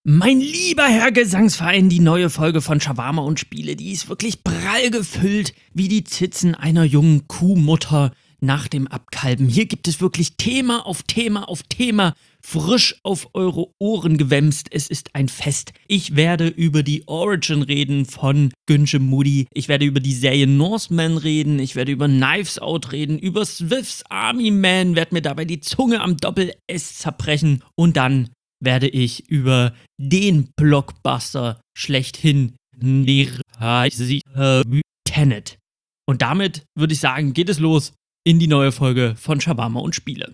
Mein lieber Herr Gesangsverein, die neue Folge von Shawarma und Spiele, die ist wirklich prall gefüllt wie die Zitzen einer jungen Kuhmutter nach dem Abkalben. Hier gibt es wirklich Thema auf Thema auf Thema, frisch auf eure Ohren gewämst. Es ist ein Fest. Ich werde über die Origin reden von Günje Moody. Ich werde über die Serie Norseman reden. Ich werde über Knives Out reden, über Swifts Army Man, werde mir dabei die Zunge am Doppel-S zerbrechen und dann werde ich über den Blockbuster schlechthin Tenet. Und damit würde ich sagen, geht es los in die neue Folge von Shawarma und Spiele.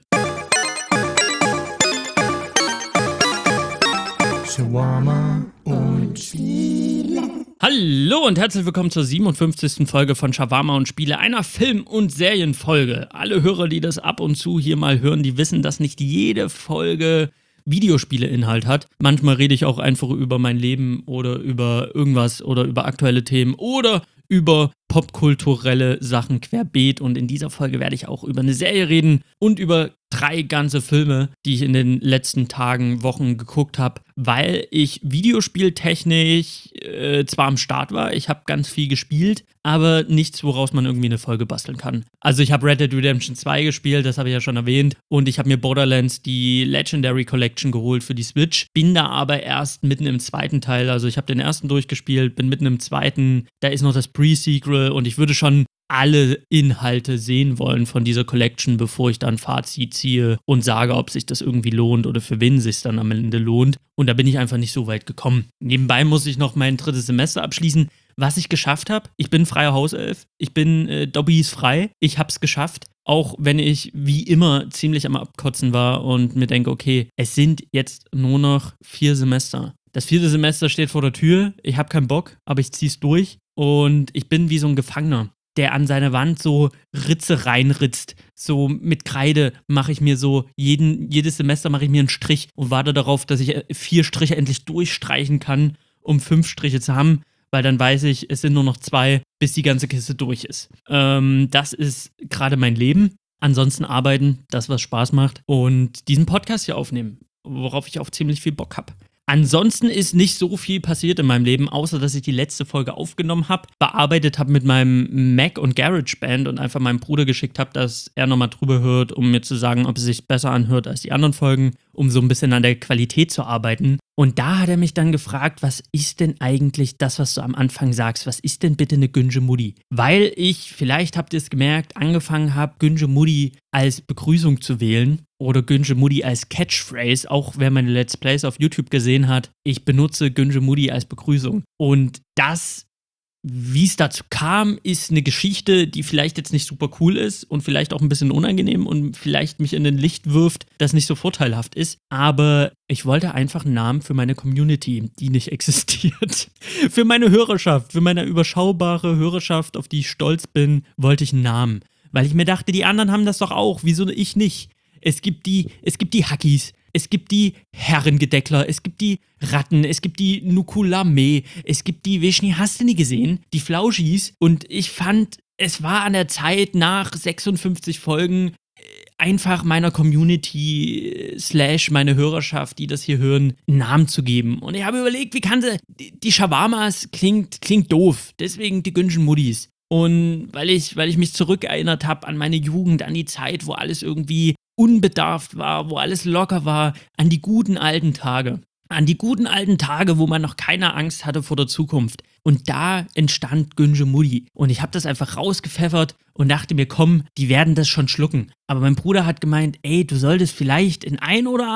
Shawarma und Spiele. Hallo und herzlich willkommen zur 57. Folge von Shawarma und Spiele, einer Film- und Serienfolge. Alle Hörer, die das ab und zu hier mal hören, die wissen, dass nicht jede Folge Videospiele-Inhalt hat. Manchmal rede ich auch einfach über mein Leben oder über irgendwas oder über aktuelle Themen oder über popkulturelle Sachen querbeet. Und in dieser Folge werde ich auch über eine Serie reden und über 3 ganze Filme, die ich in den letzten Tagen, Wochen geguckt habe, weil ich videospieltechnisch zwar am Start war, ich habe ganz viel gespielt, aber nichts, woraus man irgendwie eine Folge basteln kann. Also ich habe Red Dead Redemption 2 gespielt, das habe ich ja schon erwähnt, und ich habe mir Borderlands, die Legendary Collection, geholt für die Switch, bin da aber erst mitten im zweiten Teil, also ich habe den ersten durchgespielt, bin mitten im zweiten, da ist noch das Pre-Sequel und ich würde schon alle Inhalte sehen wollen von dieser Collection, bevor ich dann Fazit ziehe und sage, ob sich das irgendwie lohnt oder für wen sich dann am Ende lohnt. Und da bin ich einfach nicht so weit gekommen. Nebenbei muss ich noch mein 3. Semester abschließen, was ich geschafft habe. Ich bin freier Hauself, ich bin Dobbys frei, ich hab's geschafft. Auch wenn ich wie immer ziemlich am Abkotzen war und mir denke, okay, es sind jetzt nur noch 4 Semester. Das 4. Semester steht vor der Tür, ich habe keinen Bock, aber ich zieh's durch und ich bin wie so ein Gefangener, der an seine Wand so Ritze reinritzt. So mit Kreide mache ich mir so, jedes Semester mache ich mir einen Strich und warte darauf, dass ich 4 Striche endlich durchstreichen kann, um 5 Striche zu haben, weil dann weiß ich, es sind nur noch 2, bis die ganze Kiste durch ist. Das ist gerade mein Leben. Ansonsten arbeiten, das, was Spaß macht, und diesen Podcast hier aufnehmen, worauf ich auch ziemlich viel Bock habe. Ansonsten ist nicht so viel passiert in meinem Leben, außer dass ich die letzte Folge aufgenommen habe, bearbeitet habe mit meinem Mac und GarageBand und einfach meinem Bruder geschickt habe, dass er nochmal drüber hört, um mir zu sagen, ob es sich besser anhört als die anderen Folgen, um so ein bisschen an der Qualität zu arbeiten. Und da hat er mich dann gefragt, was ist denn eigentlich das, was du am Anfang sagst? Was ist denn bitte eine Günje Moody? Weil ich, vielleicht habt ihr es gemerkt, angefangen habe, Günje Moody als Begrüßung zu wählen oder Günje Moody als Catchphrase, auch wer meine Let's Plays auf YouTube gesehen hat. Ich benutze Günje Moody als Begrüßung. Und das, wie es dazu kam, ist eine Geschichte, die vielleicht jetzt nicht super cool ist und vielleicht auch ein bisschen unangenehm und vielleicht mich in ein Licht wirft, das nicht so vorteilhaft ist. Aber ich wollte einfach einen Namen für meine Community, die nicht existiert. Für meine Hörerschaft, für meine überschaubare Hörerschaft, auf die ich stolz bin, wollte ich einen Namen. Weil ich mir dachte, die anderen haben das doch auch, wieso ich nicht? Es gibt die Hackies, es gibt die Herrengedeckler, es gibt die Ratten, es gibt die Nukulame, es gibt die Wischni, hast du nie gesehen? Die Flauschis. Und ich fand, es war an der Zeit, nach 56 Folgen einfach meiner Community / meine Hörerschaft, die das hier hören, einen Namen zu geben. Und ich habe überlegt, wie kann sie, die Shawarmas klingt doof, deswegen die Günje Moodys. Und weil ich mich zurückerinnert habe an meine Jugend, an die Zeit, wo alles irgendwie unbedarft war, wo alles locker war, an die guten alten Tage. An die guten alten Tage, wo man noch keine Angst hatte vor der Zukunft. Und da entstand Günje Moody. Und ich habe das einfach rausgepfeffert und dachte mir, komm, die werden das schon schlucken. Aber mein Bruder hat gemeint, ey, du solltest vielleicht in einer oder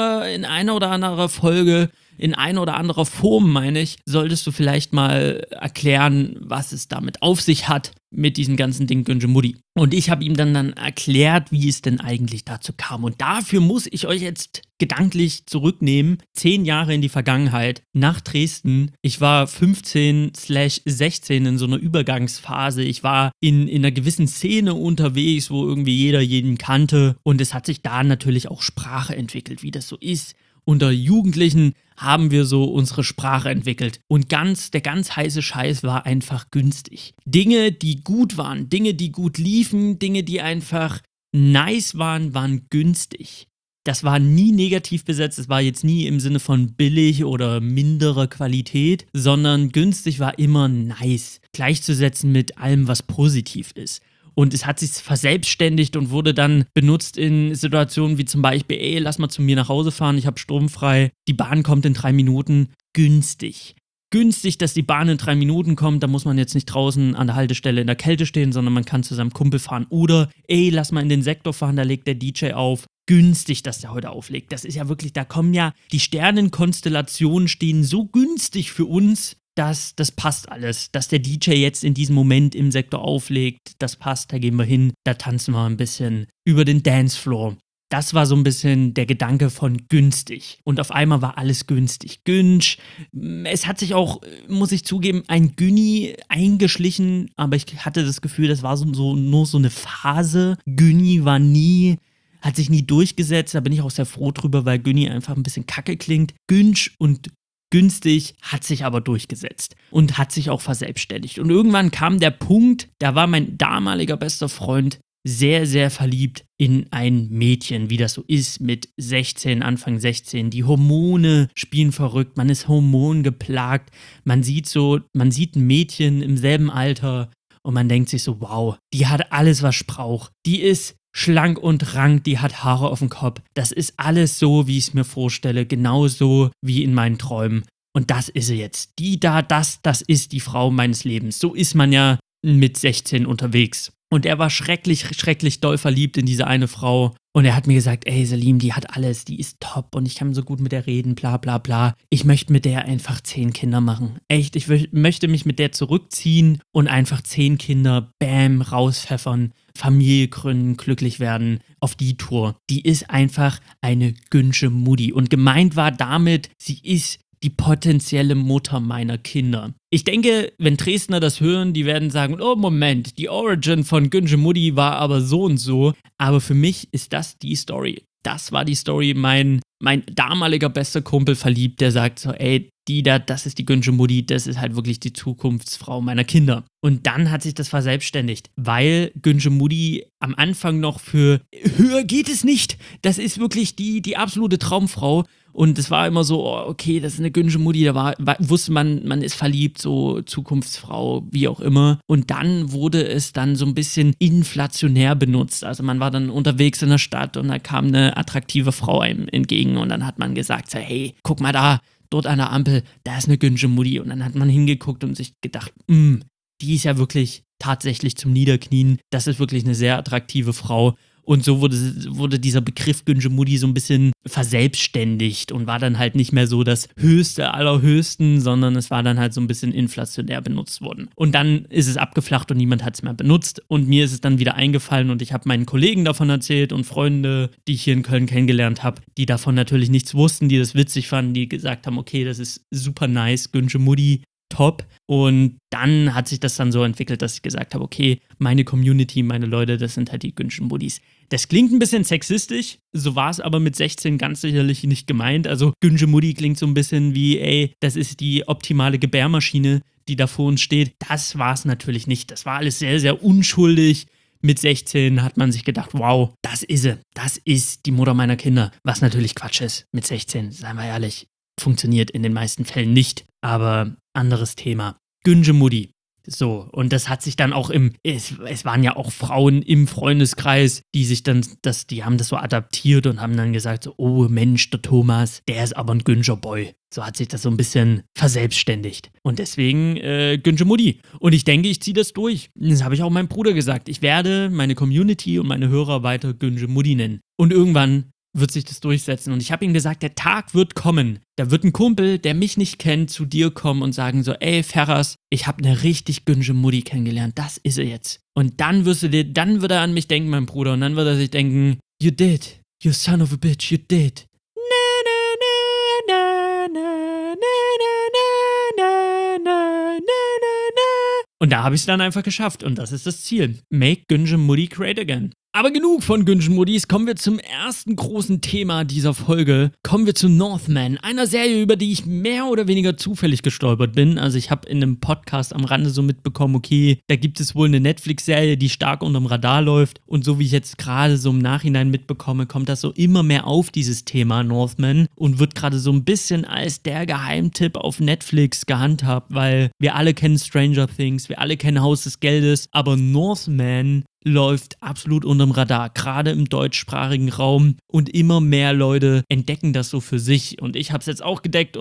anderer Folge, in einer oder anderer Form, meine ich, solltest du vielleicht mal erklären, was es damit auf sich hat mit diesem ganzen Ding Günje Moody. Und ich habe ihm dann erklärt, wie es denn eigentlich dazu kam. Und dafür muss ich euch jetzt gedanklich zurücknehmen, 10 Jahre in die Vergangenheit, nach Dresden. Ich war 15/16 in so einer Übergangsphase. Ich war in einer gewissen Szene unterwegs, wo irgendwie jeder jeden kannte. Und es hat sich da natürlich auch Sprache entwickelt, wie das so ist. Unter Jugendlichen haben wir so unsere Sprache entwickelt. Und der ganz heiße Scheiß war einfach günstig. Dinge, die gut waren, Dinge, die gut liefen, Dinge, die einfach nice waren, waren günstig. Das war nie negativ besetzt, es war jetzt nie im Sinne von billig oder minderer Qualität, sondern günstig war immer nice, gleichzusetzen mit allem, was positiv ist. Und es hat sich verselbstständigt und wurde dann benutzt in Situationen wie zum Beispiel, ey, lass mal zu mir nach Hause fahren, ich habe Strom frei, die Bahn kommt in 3 Minuten, günstig. Günstig, dass die Bahn in 3 Minuten kommt, da muss man jetzt nicht draußen an der Haltestelle in der Kälte stehen, sondern man kann zu seinem Kumpel fahren. Oder, ey, lass mal in den Sektor fahren, da legt der DJ auf. Günstig, dass der heute auflegt. Das ist ja wirklich, da kommen ja, die Sternenkonstellationen stehen so günstig für uns, dass das passt alles. Dass der DJ jetzt in diesem Moment im Sektor auflegt, das passt, da gehen wir hin, da tanzen wir ein bisschen über den Dancefloor. Das war so ein bisschen der Gedanke von günstig. Und auf einmal war alles günstig. Günsch. Es hat sich auch, muss ich zugeben, ein Günni eingeschlichen, aber ich hatte das Gefühl, das war nur so eine Phase. Günni hat sich nie durchgesetzt, da bin ich auch sehr froh drüber, weil Günni einfach ein bisschen kacke klingt. Günsch und günstig hat sich aber durchgesetzt und hat sich auch verselbstständigt. Und irgendwann kam der Punkt, da war mein damaliger bester Freund sehr, sehr verliebt in ein Mädchen, wie das so ist mit 16, Anfang 16. Die Hormone spielen verrückt, man ist hormongeplagt, man sieht ein Mädchen im selben Alter und man denkt sich so, wow, die hat alles, was ich brauche. Die ist schlank und rank, die hat Haare auf dem Kopf. Das ist alles so, wie ich es mir vorstelle, genauso wie in meinen Träumen. Und das ist sie jetzt. Das ist die Frau meines Lebens. So ist man ja mit 16 unterwegs. Und er war schrecklich, schrecklich doll verliebt in diese eine Frau. Und er hat mir gesagt, ey Salim, die hat alles, die ist top und ich kann so gut mit der reden, bla bla bla. Ich möchte mit der einfach 10 Kinder machen. Echt, ich möchte mich mit der zurückziehen und einfach 10 Kinder, bam, rauspfeffern, Familie gründen, glücklich werden, auf die Tour. Die ist einfach eine Günsche Mutti. Und gemeint war damit, sie ist die potenzielle Mutter meiner Kinder. Ich denke, wenn Dresdner das hören, die werden sagen, oh Moment, die Origin von Günsche Mutti war aber so und so. Aber für mich ist das die Story. Das war die Story, mein damaliger bester Kumpel verliebt, der sagt so, ey, das ist die Günsche Mutti, das ist halt wirklich die Zukunftsfrau meiner Kinder. Und dann hat sich das verselbstständigt, weil Günsche Mutti am Anfang noch für höher geht es nicht. Das ist wirklich die absolute Traumfrau. Und es war immer so, oh, okay, das ist eine Günsche Mutti, wusste man ist verliebt, so Zukunftsfrau, wie auch immer. Und dann wurde es dann so ein bisschen inflationär benutzt. Also man war dann unterwegs in der Stadt und da kam eine attraktive Frau einem entgegen und dann hat man gesagt, so, hey, guck mal da, dort an der Ampel, da ist eine Günsche Mutti. Und dann hat man hingeguckt und sich gedacht, die ist ja wirklich tatsächlich zum Niederknien. Das ist wirklich eine sehr attraktive Frau. Und so wurde dieser Begriff Günsche Mutti so ein bisschen verselbstständigt und war dann halt nicht mehr so das Höchste aller Höchsten, sondern es war dann halt so ein bisschen inflationär benutzt worden. Und dann ist es abgeflacht und niemand hat es mehr benutzt. Und mir ist es dann wieder eingefallen und ich habe meinen Kollegen davon erzählt und Freunde, die ich hier in Köln kennengelernt habe, die davon natürlich nichts wussten, die das witzig fanden, die gesagt haben, okay, das ist super nice, Günsche Mutti, top. Und dann hat sich das dann so entwickelt, dass ich gesagt habe, okay, meine Community, meine Leute, das sind halt die Günsche Muttis. Das klingt ein bisschen sexistisch, so war es aber mit 16 ganz sicherlich nicht gemeint. Also Günsche Mutti klingt so ein bisschen wie, ey, das ist die optimale Gebärmaschine, die da vor uns steht. Das war es natürlich nicht. Das war alles sehr, sehr unschuldig. Mit 16 hat man sich gedacht, wow, das ist sie. Das ist die Mutter meiner Kinder. Was natürlich Quatsch ist. Mit 16, seien wir ehrlich, funktioniert in den meisten Fällen nicht. Aber anderes Thema. Günsche Mutti. So, und das hat sich dann auch es waren ja auch Frauen im Freundeskreis, die haben das so adaptiert und haben dann gesagt so, oh Mensch, der Thomas, der ist aber ein Günscher Boy. So hat sich das so ein bisschen verselbstständigt. Und deswegen Günsche Mutti. Und ich denke, ich ziehe das durch. Das habe ich auch meinem Bruder gesagt. Ich werde meine Community und meine Hörer weiter Günsche Mutti nennen. Und irgendwann wird sich das durchsetzen. Und ich habe ihm gesagt, der Tag wird kommen. Da wird ein Kumpel, der mich nicht kennt, zu dir kommen und sagen so, ey Ferras, ich habe eine richtig Günsche Mutti kennengelernt. Das ist er jetzt. Und dann wird er an mich denken, mein Bruder. Und dann wird er sich denken, you did. You son of a bitch, you did. Und da habe ich es dann einfach geschafft. Und das ist das Ziel. Make Günsche Mutti great again. Aber genug von Günschen-Muddis, kommen wir zum ersten großen Thema dieser Folge. Kommen wir zu Northman, einer Serie, über die ich mehr oder weniger zufällig gestolpert bin. Also ich habe in einem Podcast am Rande so mitbekommen, okay, da gibt es wohl eine Netflix-Serie, die stark unterm Radar läuft. Und so wie ich jetzt gerade so im Nachhinein mitbekomme, kommt das so immer mehr auf, dieses Thema Northman. Und wird gerade so ein bisschen als der Geheimtipp auf Netflix gehandhabt, weil wir alle kennen Stranger Things, wir alle kennen Haus des Geldes, aber Northman läuft absolut unterm Radar, gerade im deutschsprachigen Raum, und immer mehr Leute entdecken das so für sich, und ich habe es jetzt auch entdeckt,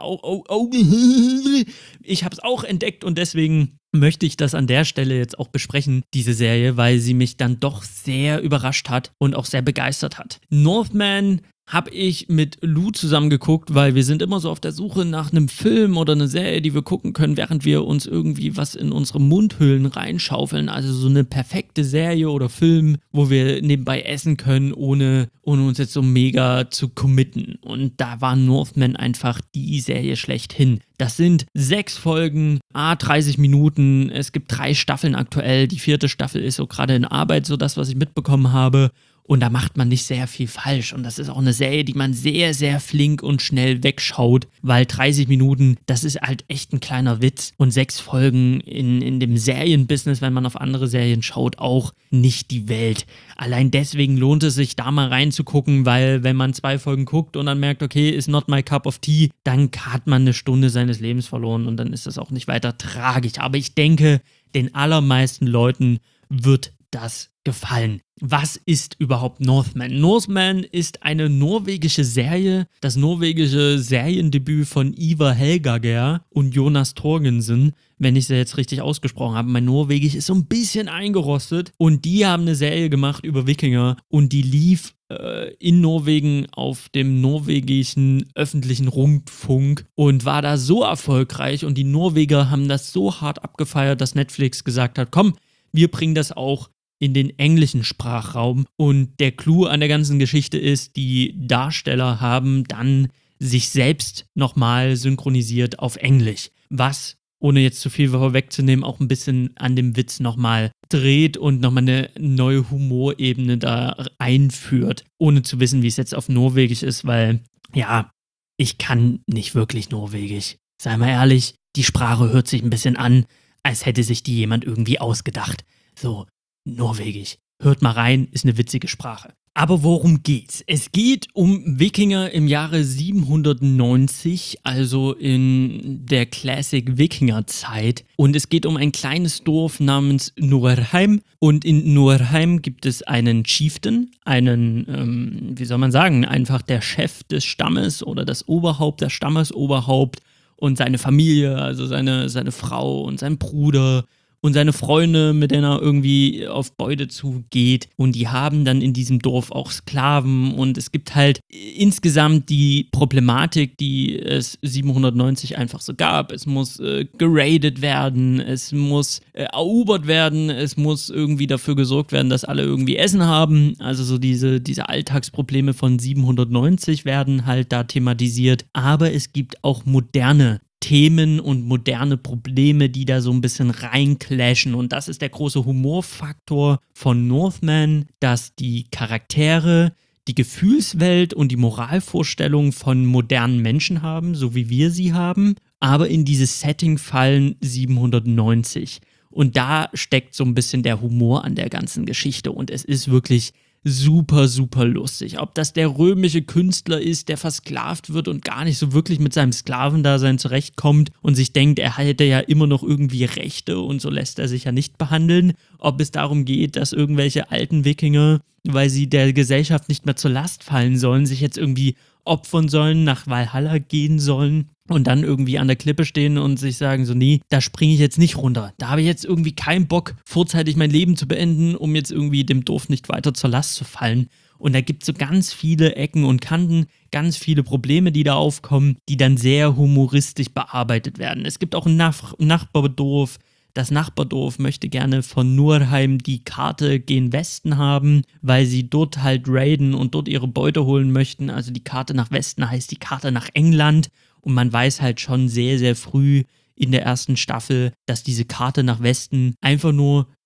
ich habe es auch entdeckt, und deswegen möchte ich das an der Stelle jetzt auch besprechen, diese Serie, weil sie mich dann doch sehr überrascht hat und auch sehr begeistert hat. Northman habe ich mit Lou zusammen geguckt, weil wir sind immer so auf der Suche nach einem Film oder einer Serie, die wir gucken können, während wir uns irgendwie was in unsere Mundhöhlen reinschaufeln. Also so eine perfekte Serie oder Film, wo wir nebenbei essen können, ohne uns jetzt so mega zu committen. Und da war Northman einfach die Serie schlechthin. Das sind 6 Folgen, 30 Minuten. Es gibt 3 Staffeln aktuell. Die 4. Staffel ist so gerade in Arbeit, so das, was ich mitbekommen habe. Und da macht man nicht sehr viel falsch. Und das ist auch eine Serie, die man sehr, sehr flink und schnell wegschaut, weil 30 Minuten, das ist halt echt ein kleiner Witz. Und 6 Folgen in dem Serienbusiness, wenn man auf andere Serien schaut, auch nicht die Welt. Allein deswegen lohnt es sich, da mal reinzugucken, weil wenn man 2 Folgen guckt und dann merkt, okay, is not my cup of tea, dann hat man eine Stunde seines Lebens verloren und dann ist das auch nicht weiter tragisch. Aber ich denke, den allermeisten Leuten wird das gefallen. Was ist überhaupt Northman? Northman ist eine norwegische Serie, das norwegische Seriendebüt von Ivar Helgager und Jonas Torgensen, wenn ich es jetzt richtig ausgesprochen habe. Mein Norwegisch ist so ein bisschen eingerostet, und die haben eine Serie gemacht über Wikinger, und die lief in Norwegen auf dem norwegischen öffentlichen Rundfunk und war da so erfolgreich, und die Norweger haben das so hart abgefeiert, dass Netflix gesagt hat, komm, wir bringen das auch in den englischen Sprachraum. Und der Clou an der ganzen Geschichte ist, die Darsteller haben dann sich selbst nochmal synchronisiert auf Englisch, was, ohne jetzt zu viel vorwegzunehmen, auch ein bisschen an dem Witz nochmal dreht und nochmal eine neue Humorebene da einführt, ohne zu wissen, wie es jetzt auf Norwegisch ist, weil, ja, ich kann nicht wirklich Norwegisch. Sei mal ehrlich, die Sprache hört sich ein bisschen an, als hätte sich die jemand irgendwie ausgedacht. So, Norwegisch. Hört mal rein, ist eine witzige Sprache. Aber worum geht's? Es geht um Wikinger im Jahre 790, also in der Classic Wikinger-Zeit. Und es geht um ein kleines Dorf namens Norheim. Und in Norheim gibt es einen Chieftain, einen, wie soll man sagen, einfach der Chef des Stammes oder das Oberhaupt, das Stammesoberhaupt, und seine Familie, also seine Frau und sein Bruder und seine Freunde, mit denen er irgendwie auf Beute zugeht. Und die haben dann in diesem Dorf auch Sklaven. Und es gibt halt insgesamt die Problematik, die es 790 einfach so gab. Es muss geradet werden, es muss erobert werden, es muss irgendwie dafür gesorgt werden, dass alle irgendwie Essen haben. Also so diese Alltagsprobleme von 790 werden halt da thematisiert. Aber es gibt auch moderne Themen und moderne Probleme, die da so ein bisschen reinclashen. Und das ist der große Humorfaktor von Northman, dass die Charaktere die Gefühlswelt und die Moralvorstellung von modernen Menschen haben, so wie wir sie haben, aber in dieses Setting fallen 790. Und da steckt so ein bisschen der Humor an der ganzen Geschichte, und es ist wirklich super, super lustig. Ob das der römische Künstler ist, der versklavt wird und gar nicht so wirklich mit seinem Sklavendasein zurechtkommt und sich denkt, er hätte ja immer noch irgendwie Rechte und so lässt er sich ja nicht behandeln. Ob es darum geht, dass irgendwelche alten Wikinger, weil sie der Gesellschaft nicht mehr zur Last fallen sollen, sich jetzt irgendwie opfern sollen, nach Valhalla gehen sollen und dann irgendwie an der Klippe stehen und sich sagen so, nee, da springe ich jetzt nicht runter. Da habe ich jetzt irgendwie keinen Bock, vorzeitig mein Leben zu beenden, um jetzt irgendwie dem Dorf nicht weiter zur Last zu fallen. Und da gibt es so ganz viele Ecken und Kanten, ganz viele Probleme, die da aufkommen, die dann sehr humoristisch bearbeitet werden. Es gibt auch ein Nachbardorf. Das Nachbardorf möchte gerne von Norheim die Karte gen Westen haben, weil sie dort halt raiden und dort ihre Beute holen möchten. Also die Karte nach Westen heißt die Karte nach England. Und man weiß halt schon sehr, sehr früh in der ersten Staffel, dass diese Karte nach Westen einfach nur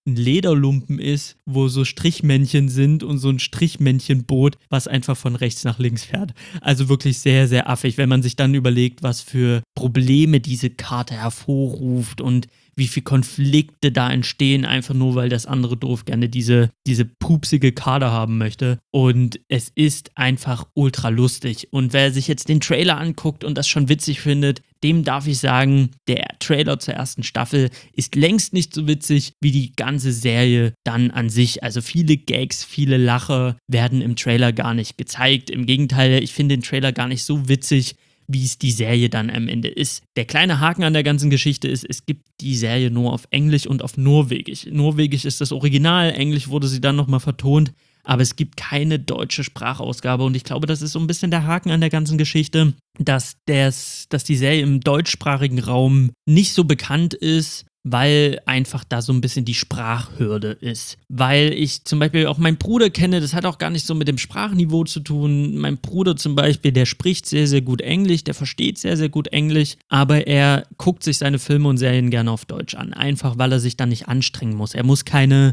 ein Lederlumpen ist, wo so Strichmännchen sind und so ein Strichmännchenboot, was einfach von rechts nach links fährt. Also wirklich sehr, sehr affig, wenn man sich dann überlegt, was für Probleme diese Karte hervorruft und wie viele Konflikte da entstehen, einfach nur, weil das andere doof gerne diese pupsige Karte haben möchte. Und es ist einfach ultra lustig. Und wer sich jetzt den Trailer anguckt und das schon witzig findet, dem darf ich sagen, der Trailer zur ersten Staffel ist längst nicht so witzig wie die ganze Serie dann an sich. Also viele Gags, viele Lacher werden im Trailer gar nicht gezeigt. Im Gegenteil, ich finde den Trailer gar nicht so witzig, wie es die Serie dann am Ende ist. Der kleine Haken an der ganzen Geschichte ist, es gibt die Serie nur auf Englisch und auf Norwegisch. Norwegisch ist das Original, Englisch wurde sie dann nochmal vertont, aber es gibt keine deutsche Sprachausgabe und ich glaube, das ist so ein bisschen der Haken an der ganzen Geschichte, dass die Serie im deutschsprachigen Raum nicht so bekannt ist, weil einfach da so ein bisschen die Sprachhürde ist. Weil ich zum Beispiel auch meinen Bruder kenne, das hat auch gar nicht so mit dem Sprachniveau zu tun. Mein Bruder zum Beispiel, der spricht sehr, sehr gut Englisch, der versteht sehr, sehr gut Englisch, aber er guckt sich seine Filme und Serien gerne auf Deutsch an. Einfach, weil er sich dann nicht anstrengen muss. Er muss keine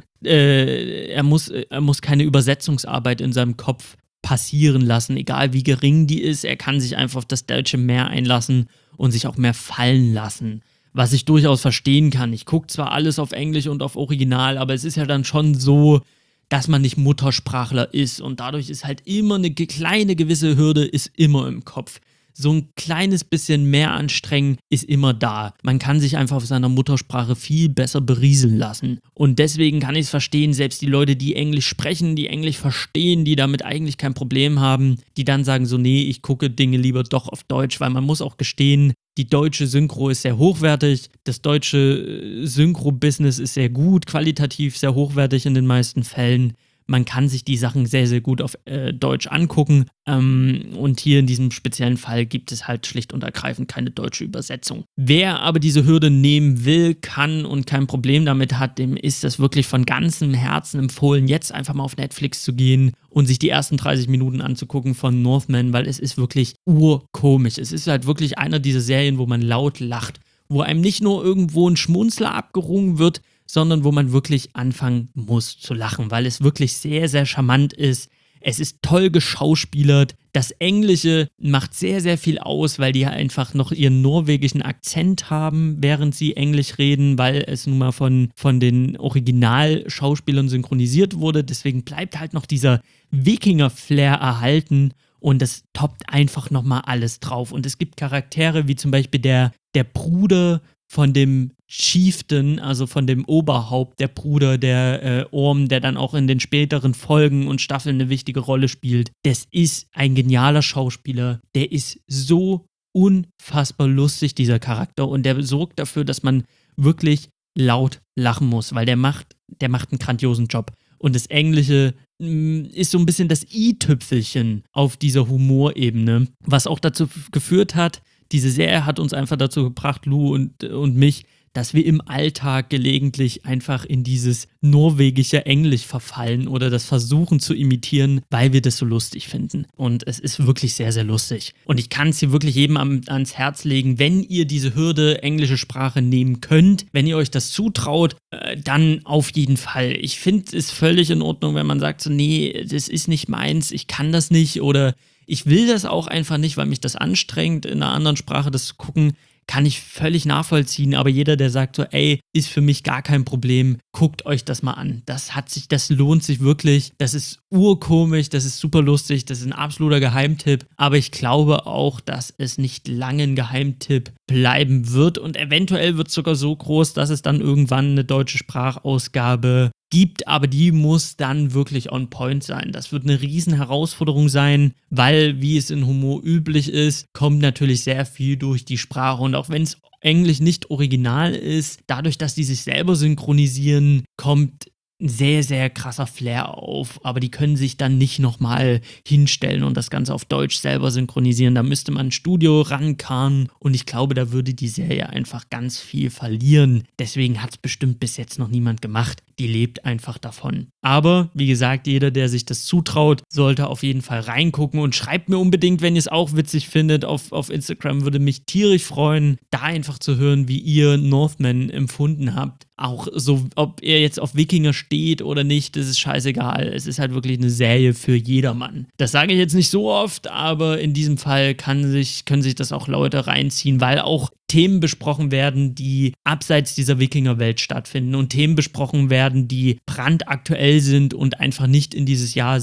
Übersetzungsarbeit in seinem Kopf passieren lassen, egal wie gering die ist. Er kann sich einfach auf das Deutsche mehr einlassen und sich auch mehr fallen lassen. Was ich durchaus verstehen kann. Ich gucke zwar alles auf Englisch und auf Original, aber es ist ja dann schon so, dass man nicht Muttersprachler ist und dadurch ist halt immer eine kleine gewisse Hürde ist immer im Kopf. So ein kleines bisschen mehr anstrengen ist immer da. Man kann sich einfach auf seiner Muttersprache viel besser berieseln lassen. Und deswegen kann ich es verstehen, selbst die Leute, die Englisch sprechen, die Englisch verstehen, die damit eigentlich kein Problem haben, die dann sagen so, nee, ich gucke Dinge lieber doch auf Deutsch, weil man muss auch gestehen, die deutsche Synchro ist sehr hochwertig, das deutsche Synchro-Business ist sehr gut, qualitativ sehr hochwertig in den meisten Fällen. Man kann sich die Sachen sehr, sehr gut auf Deutsch angucken und hier in diesem speziellen Fall gibt es halt schlicht und ergreifend keine deutsche Übersetzung. Wer aber diese Hürde nehmen will, kann und kein Problem damit hat, dem ist das wirklich von ganzem Herzen empfohlen, jetzt einfach mal auf Netflix zu gehen und sich die ersten 30 Minuten anzugucken von Northman, weil es ist wirklich urkomisch. Es ist halt wirklich einer dieser Serien, wo man laut lacht, wo einem nicht nur irgendwo ein Schmunzler abgerungen wird, sondern wo man wirklich anfangen muss zu lachen, weil es wirklich sehr, sehr charmant ist. Es ist toll geschauspielert. Das Englische macht sehr, sehr viel aus, weil die einfach noch ihren norwegischen Akzent haben, während sie Englisch reden, weil es nun mal von den Originalschauspielern synchronisiert wurde. Deswegen bleibt halt noch dieser Wikinger-Flair erhalten und das toppt einfach nochmal alles drauf. Und es gibt Charaktere wie zum Beispiel der Bruder von dem Chieftain, also von dem Oberhaupt, der Bruder, der Orm, der dann auch in den späteren Folgen und Staffeln eine wichtige Rolle spielt. Das ist ein genialer Schauspieler, der ist so unfassbar lustig, dieser Charakter, und der sorgt dafür, dass man wirklich laut lachen muss, weil der macht einen grandiosen Job. Und das Englische ist so ein bisschen das i-Tüpfelchen auf dieser Humorebene, was auch dazu geführt hat, diese Serie hat uns einfach dazu gebracht, Lou und mich, dass wir im Alltag gelegentlich einfach in dieses norwegische Englisch verfallen oder das versuchen zu imitieren, weil wir das so lustig finden. Und es ist wirklich sehr, sehr lustig. Und ich kann es hier wirklich jedem ans Herz legen, wenn ihr diese Hürde englische Sprache nehmen könnt, wenn ihr euch das zutraut, dann auf jeden Fall. Ich finde es völlig in Ordnung, wenn man sagt so, nee, das ist nicht meins, ich kann das nicht oder ich will das auch einfach nicht, weil mich das anstrengt, in einer anderen Sprache das zu gucken, kann ich völlig nachvollziehen. Aber jeder, der sagt so, ey, ist für mich gar kein Problem, guckt euch das mal an. Das lohnt sich wirklich. Das ist urkomisch, das ist super lustig, das ist ein absoluter Geheimtipp. Aber ich glaube auch, dass es nicht lange ein Geheimtipp bleiben wird. Und eventuell wird es sogar so groß, dass es dann irgendwann eine deutsche Sprachausgabe gibt, aber die muss dann wirklich on point sein. Das wird eine riesen Herausforderung sein, weil, wie es in Humor üblich ist, kommt natürlich sehr viel durch die Sprache. Und auch wenn es Englisch nicht original ist, dadurch, dass die sich selber synchronisieren, kommt ein sehr, sehr krasser Flair auf, aber die können sich dann nicht nochmal hinstellen und das Ganze auf Deutsch selber synchronisieren. Da müsste man ein Studio rankarren und ich glaube, da würde die Serie einfach ganz viel verlieren. Deswegen hat es bestimmt bis jetzt noch niemand gemacht. die lebt einfach davon. Aber, wie gesagt, jeder, der sich das zutraut, sollte auf jeden Fall reingucken und schreibt mir unbedingt, wenn ihr es auch witzig findet, auf Instagram, würde mich tierisch freuen, da einfach zu hören, wie ihr Northman empfunden habt. Auch so, ob ihr jetzt auf Wikinger steht oder nicht, das ist scheißegal. Es ist halt wirklich eine Serie für jedermann. Das sage ich jetzt nicht so oft, aber in diesem Fall können sich das auch Leute reinziehen, weil auch Themen besprochen werden, die abseits dieser Wikingerwelt stattfinden und Themen besprochen werden, die brandaktuell sind und einfach nicht in dieses Jahr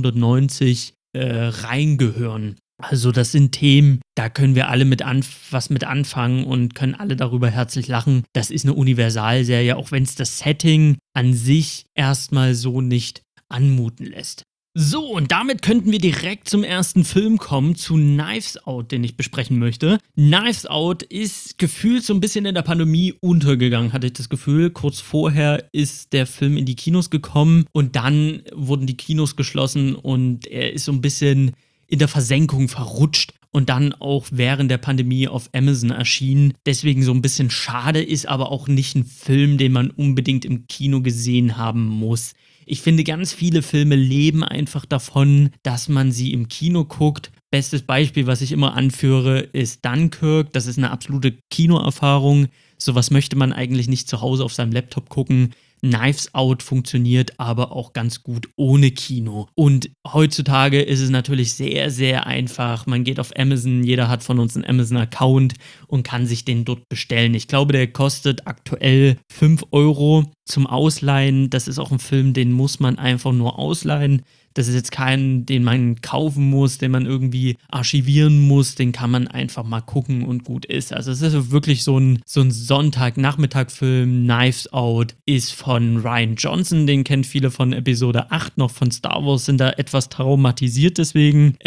790 reingehören. Also das sind Themen, da können wir alle was mit anfangen und können alle darüber herzlich lachen. Das ist eine Universalserie, auch wenn es das Setting an sich erstmal so nicht anmuten lässt. So, und damit könnten wir direkt zum ersten Film kommen, zu Knives Out, den ich besprechen möchte. Knives Out ist gefühlt so ein bisschen in der Pandemie untergegangen, hatte ich das Gefühl. Kurz vorher ist der Film in die Kinos gekommen und dann wurden die Kinos geschlossen und er ist so ein bisschen in der Versenkung verrutscht und dann auch während der Pandemie auf Amazon erschienen. Deswegen so ein bisschen schade, ist aber auch nicht ein Film, den man unbedingt im Kino gesehen haben muss. Ich finde, ganz viele Filme leben einfach davon, dass man sie im Kino guckt. Bestes Beispiel, was ich immer anführe, ist Dunkirk. Das ist eine absolute Kinoerfahrung. Sowas möchte man eigentlich nicht zu Hause auf seinem Laptop gucken. Knives Out funktioniert aber auch ganz gut ohne Kino. Und heutzutage ist es natürlich sehr, sehr einfach. Man geht auf Amazon, jeder hat von uns einen Amazon-Account und kann sich den dort bestellen. Ich glaube, der kostet aktuell 5 € zum Ausleihen. Das ist auch ein Film, den muss man einfach nur ausleihen. Das ist jetzt kein, den man kaufen muss, den man irgendwie archivieren muss, den kann man einfach mal gucken und gut ist. Also es ist wirklich so ein Sonntagnachmittag-Film. Knives Out ist von Rian Johnson, den kennt viele von Episode 8 noch von Star Wars, sind da etwas traumatisiert deswegen.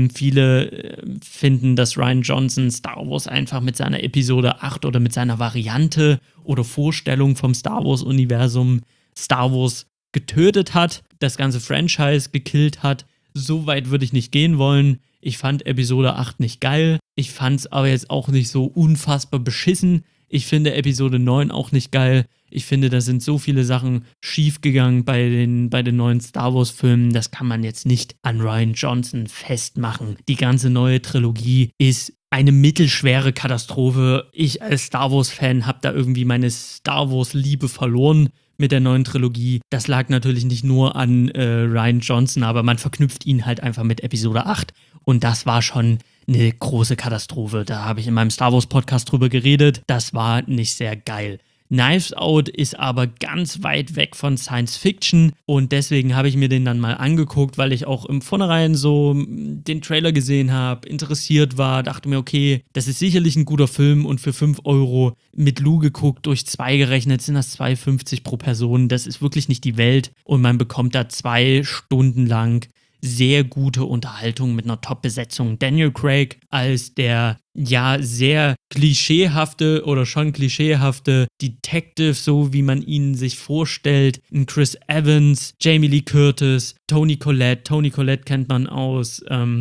Viele finden, dass Rian Johnson Star Wars einfach mit seiner Episode 8 oder mit seiner Variante oder Vorstellung vom Star Wars-Universum Star Wars getötet hat, das ganze Franchise gekillt hat. So weit würde ich nicht gehen wollen. Ich fand Episode 8 nicht geil. Ich fand es aber jetzt auch nicht so unfassbar beschissen. Ich finde Episode 9 auch nicht geil. Ich finde, da sind so viele Sachen schiefgegangen bei den neuen Star Wars-Filmen. Das kann man jetzt nicht an Rian Johnson festmachen. Die ganze neue Trilogie ist eine mittelschwere Katastrophe. Ich als Star Wars-Fan habe da irgendwie meine Star Wars-Liebe verloren mit der neuen Trilogie. Das lag natürlich nicht nur an Rian Johnson, aber man verknüpft ihn halt einfach mit Episode 8 und das war schon eine große Katastrophe. Da habe ich in meinem Star Wars Podcast drüber geredet. Das war nicht sehr geil. Knives Out ist aber ganz weit weg von Science Fiction und deswegen habe ich mir den dann mal angeguckt, weil ich auch im Vornherein so den Trailer gesehen habe, interessiert war, dachte mir, okay, das ist sicherlich ein guter Film und für 5 € mit Lou geguckt, durch 2 gerechnet, sind das 2,50 pro Person. Das ist wirklich nicht die Welt und man bekommt da 2 Stunden lang sehr gute Unterhaltung mit einer Top-Besetzung. Daniel Craig als der ja sehr klischeehafte oder schon klischeehafte Detective, so wie man ihn sich vorstellt. Ein Chris Evans, Jamie Lee Curtis, Toni Collette. Toni Collette kennt man aus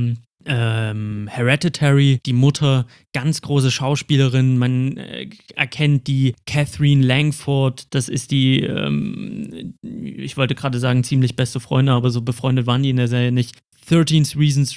Hereditary, die Mutter, ganz große Schauspielerin. Man erkennt die Catherine Langford, das ist die, ich wollte gerade sagen, ziemlich beste Freunde, aber so befreundet waren die in der Serie nicht. 30 Reasons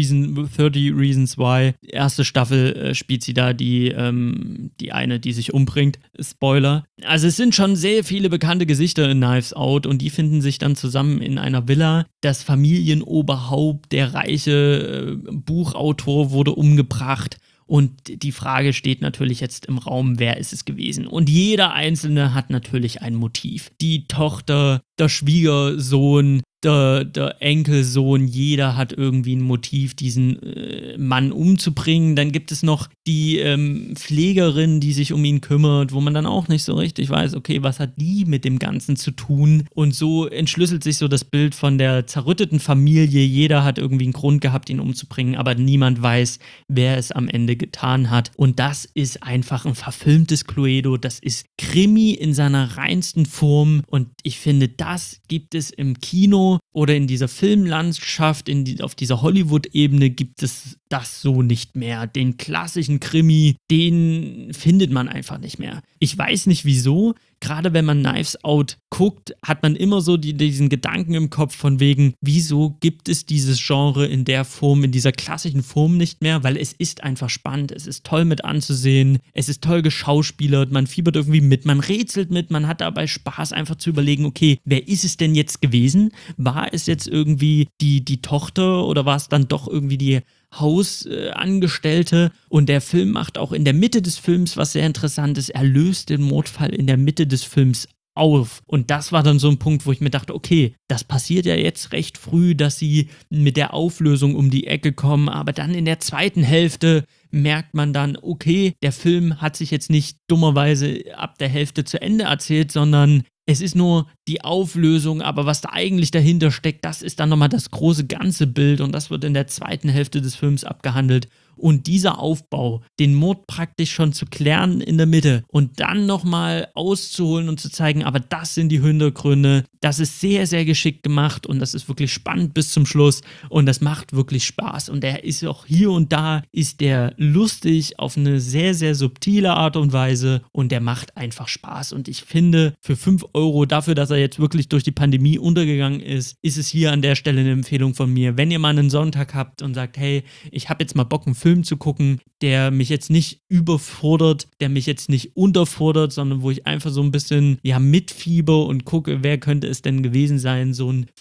Why. Erste Staffel spielt sie da die eine, die sich umbringt. Spoiler. Also es sind schon sehr viele bekannte Gesichter in Knives Out und die finden sich dann zusammen in einer Villa. Das Familienoberhaupt, der reiche Buchautor, wurde umgebracht. Und die Frage steht natürlich jetzt im Raum, wer ist es gewesen? Und jeder Einzelne hat natürlich ein Motiv. Die Tochter, der Schwiegersohn, der Enkelsohn, jeder hat irgendwie ein Motiv, diesen Mann umzubringen. Dann gibt es noch die Pflegerin, die sich um ihn kümmert, wo man dann auch nicht so richtig weiß, okay, was hat die mit dem Ganzen zu tun? Und so entschlüsselt sich so das Bild von der zerrütteten Familie. Jeder hat irgendwie einen Grund gehabt, ihn umzubringen, aber niemand weiß, wer es am Ende getan hat. Und das ist einfach ein verfilmtes Cluedo. Das ist Krimi in seiner reinsten Form. Und ich finde, das gibt es im Kino oder in dieser Filmlandschaft, auf dieser Hollywood-Ebene gibt es das so nicht mehr. Den klassischen Krimi, den findet man einfach nicht mehr. Ich weiß nicht wieso. Gerade wenn man Knives Out guckt, hat man immer so diesen Gedanken im Kopf von wegen, wieso gibt es dieses Genre in der Form, in dieser klassischen Form nicht mehr? Weil es ist einfach spannend, es ist toll mit anzusehen, es ist toll geschauspielert, man fiebert irgendwie mit, man rätselt mit, man hat dabei Spaß einfach zu überlegen, okay, wer ist es denn jetzt gewesen? War es jetzt irgendwie die Tochter oder war es dann doch irgendwie die Hausangestellte? Und der Film macht auch in der Mitte des Films was sehr Interessantes. Er löst den Mordfall in der Mitte des Films auf. Und das war dann so ein Punkt, wo ich mir dachte, okay, das passiert ja jetzt recht früh, dass sie mit der Auflösung um die Ecke kommen, aber dann in der zweiten Hälfte merkt man dann, okay, der Film hat sich jetzt nicht dummerweise ab der Hälfte zu Ende erzählt, sondern es ist nur die Auflösung, aber was da eigentlich dahinter steckt, das ist dann nochmal das große ganze Bild und das wird in der zweiten Hälfte des Films abgehandelt. Und dieser Aufbau, den Mord praktisch schon zu klären in der Mitte und dann nochmal auszuholen und zu zeigen, aber das sind die Hintergründe, das ist sehr, sehr geschickt gemacht und das ist wirklich spannend bis zum Schluss und das macht wirklich Spaß. Und der ist auch hier und da, ist der lustig auf eine sehr, sehr subtile Art und Weise und der macht einfach Spaß. Und ich finde, für 5 Euro dafür, dass er jetzt wirklich durch die Pandemie untergegangen ist es hier an der Stelle eine Empfehlung von mir. Wenn ihr mal einen Sonntag habt und sagt, hey, ich habe jetzt mal Bock, einen Film zu gucken, der mich jetzt nicht überfordert, der mich jetzt nicht unterfordert, sondern wo ich einfach so ein bisschen mitfieber und gucke, wer könnte es denn gewesen sein, so ein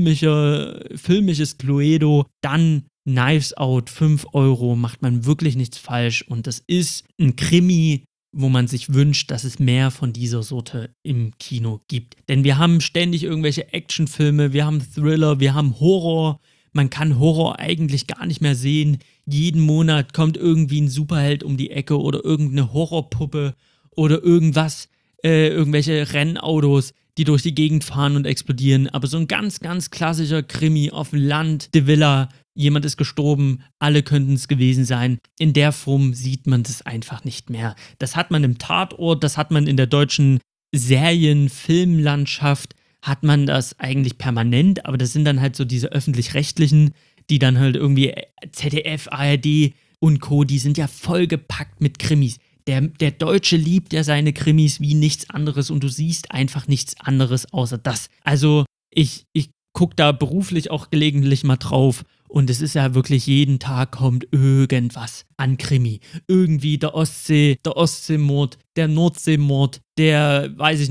filmisches Cluedo, dann Knives Out, 5 Euro, macht man wirklich nichts falsch und das ist ein Krimi, wo man sich wünscht, dass es mehr von dieser Sorte im Kino gibt. Denn wir haben ständig irgendwelche Actionfilme, wir haben Thriller, wir haben Horror. Man kann Horror eigentlich gar nicht mehr sehen. Jeden Monat kommt irgendwie ein Superheld um die Ecke oder irgendeine Horrorpuppe oder irgendwas, irgendwelche Rennautos, die durch die Gegend fahren und explodieren. Aber so ein ganz, ganz klassischer Krimi auf dem Land, De Villa, jemand ist gestorben, alle könnten es gewesen sein. In der Form sieht man das einfach nicht mehr. Das hat man im Tatort, das hat man in der deutschen Serien-Filmlandschaft, hat man das eigentlich permanent, aber das sind dann halt so diese öffentlich-rechtlichen, die dann halt irgendwie ZDF, ARD und Co., die sind ja vollgepackt mit Krimis. Der Deutsche liebt ja seine Krimis wie nichts anderes und du siehst einfach nichts anderes außer das. Also ich gucke da beruflich auch gelegentlich mal drauf und es ist ja wirklich, jeden Tag kommt irgendwas an Krimi. Irgendwie der Ostseemord, der Nordseemord, der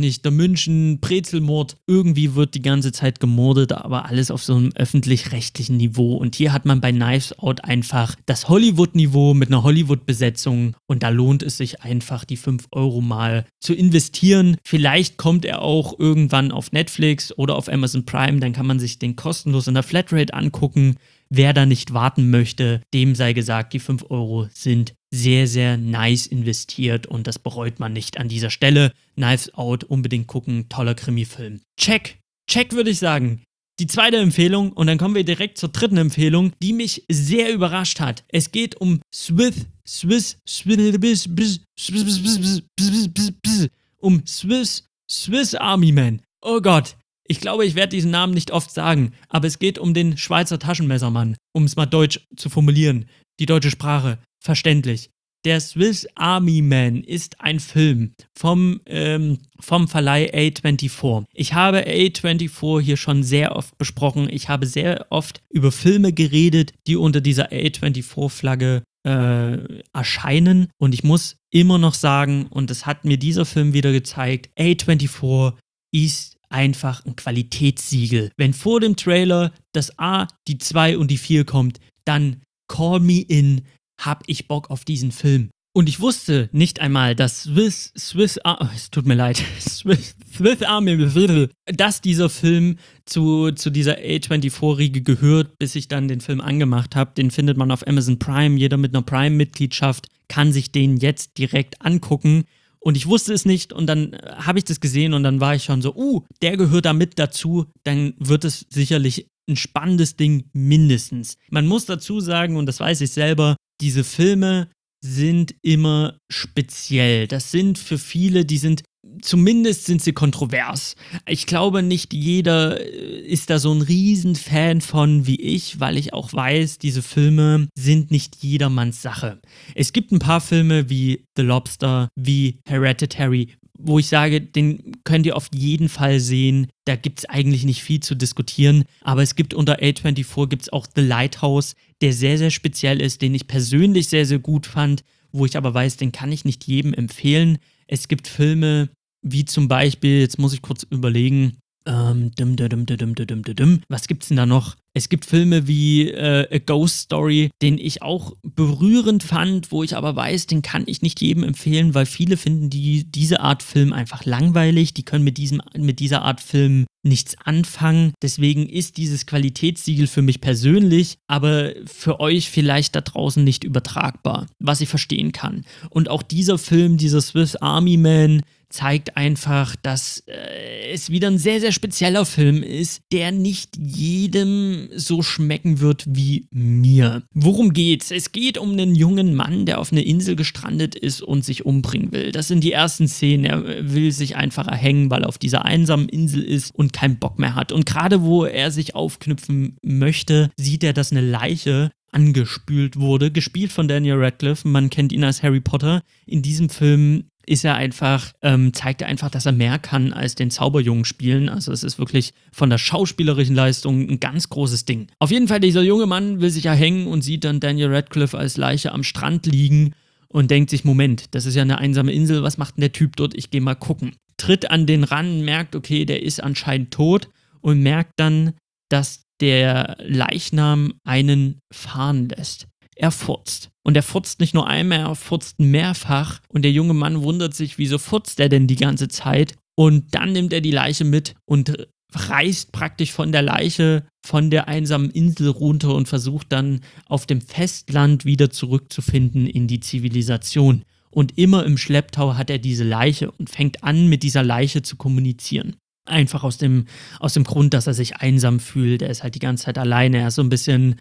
München-Brezelmord. Irgendwie wird die ganze Zeit gemordet, aber alles auf so einem öffentlich-rechtlichen Niveau. Und hier hat man bei Knives Out einfach das Hollywood-Niveau mit einer Hollywood-Besetzung und da lohnt es sich einfach, die 5 Euro mal zu investieren. Vielleicht kommt er auch irgendwann auf Netflix oder auf Amazon Prime, dann kann man sich den kostenlos in der Flatrate angucken. Wer da nicht warten möchte, dem sei gesagt, die 5 Euro sind sehr, sehr nice investiert und das bereut man nicht an dieser Stelle. Knives Out, unbedingt gucken, toller Krimi-Film. Check würde ich sagen. Die zweite Empfehlung und dann kommen wir direkt zur dritten Empfehlung, die mich sehr überrascht hat. Es geht um Swiss Army Man. Oh Gott. Ich glaube, ich werde diesen Namen nicht oft sagen, aber es geht um den Schweizer Taschenmessermann, um es mal deutsch zu formulieren. Die deutsche Sprache, verständlich. Der Swiss Army Man ist ein Film vom Verleih A24. Ich habe A24 hier schon sehr oft besprochen. Ich habe sehr oft über Filme geredet, die unter dieser A24-Flagge erscheinen. Und ich muss immer noch sagen, und das hat mir dieser Film wieder gezeigt, A24 ist einfach ein Qualitätssiegel. Wenn vor dem Trailer das A, die 2 und die 4 kommt, dann call me in, hab ich Bock auf diesen Film. Und ich wusste nicht einmal, dass es tut mir leid, Swiss Army, dass dieser Film zu dieser A24-Riege gehört, bis ich dann den Film angemacht habe. Den findet man auf Amazon Prime. Jeder mit einer Prime-Mitgliedschaft kann sich den jetzt direkt angucken. Und ich wusste es nicht und dann habe ich das gesehen und dann war ich schon so, der gehört da mit dazu, dann wird es sicherlich ein spannendes Ding mindestens. Man muss dazu sagen, und das weiß ich selber, diese Filme sind immer speziell. Das sind für viele, die sind zumindest sind sie kontrovers. Ich glaube, nicht jeder ist da so ein Riesenfan von wie ich, weil ich auch weiß, diese Filme sind nicht jedermanns Sache. Es gibt ein paar Filme wie The Lobster, wie Hereditary, wo ich sage, den könnt ihr auf jeden Fall sehen. Da gibt es eigentlich nicht viel zu diskutieren. Aber es gibt unter A24 gibt's auch The Lighthouse, der sehr, sehr speziell ist, den ich persönlich sehr, sehr gut fand, wo ich aber weiß, den kann ich nicht jedem empfehlen. Es gibt Filme wie zum Beispiel, jetzt muss ich kurz überlegen, was gibt's denn da noch? Es gibt Filme wie A Ghost Story, den ich auch berührend fand, wo ich aber weiß, den kann ich nicht jedem empfehlen, weil viele finden diese Art Film einfach langweilig, die können mit dieser Art Film nichts anfangen. Deswegen ist dieses Qualitätssiegel für mich persönlich, aber für euch vielleicht da draußen nicht übertragbar, was ich verstehen kann. Und auch dieser Film, dieser Swiss Army Man, zeigt einfach, dass es wieder ein sehr, sehr spezieller Film ist, der nicht jedem so schmecken wird wie mir. Worum geht's? Es geht um einen jungen Mann, der auf einer Insel gestrandet ist und sich umbringen will. Das sind die ersten Szenen. Er will sich einfach erhängen, weil er auf dieser einsamen Insel ist und keinen Bock mehr hat. Und gerade wo er sich aufknüpfen möchte, sieht er, dass eine Leiche angespült wurde, gespielt von Daniel Radcliffe. Man kennt ihn als Harry Potter. In diesem Film zeigt er einfach, dass er mehr kann als den Zauberjungen spielen. Also es ist wirklich von der schauspielerischen Leistung ein ganz großes Ding. Auf jeden Fall, dieser junge Mann will sich erhängen und sieht dann Daniel Radcliffe als Leiche am Strand liegen und denkt sich, Moment, das ist ja eine einsame Insel, was macht denn der Typ dort? Ich gehe mal gucken. Tritt an den ran, merkt, okay, der ist anscheinend tot und merkt dann, dass der Leichnam einen fahren lässt. Er furzt. Und er furzt nicht nur einmal, er furzt mehrfach. Und der junge Mann wundert sich, wieso furzt er denn die ganze Zeit? Und dann nimmt er die Leiche mit und reist praktisch von der Leiche, von der einsamen Insel runter und versucht dann auf dem Festland wieder zurückzufinden in die Zivilisation. Und immer im Schlepptau hat er diese Leiche und fängt an, mit dieser Leiche zu kommunizieren. Einfach aus dem Grund, dass er sich einsam fühlt. Er ist halt die ganze Zeit alleine. Er ist so ein bisschen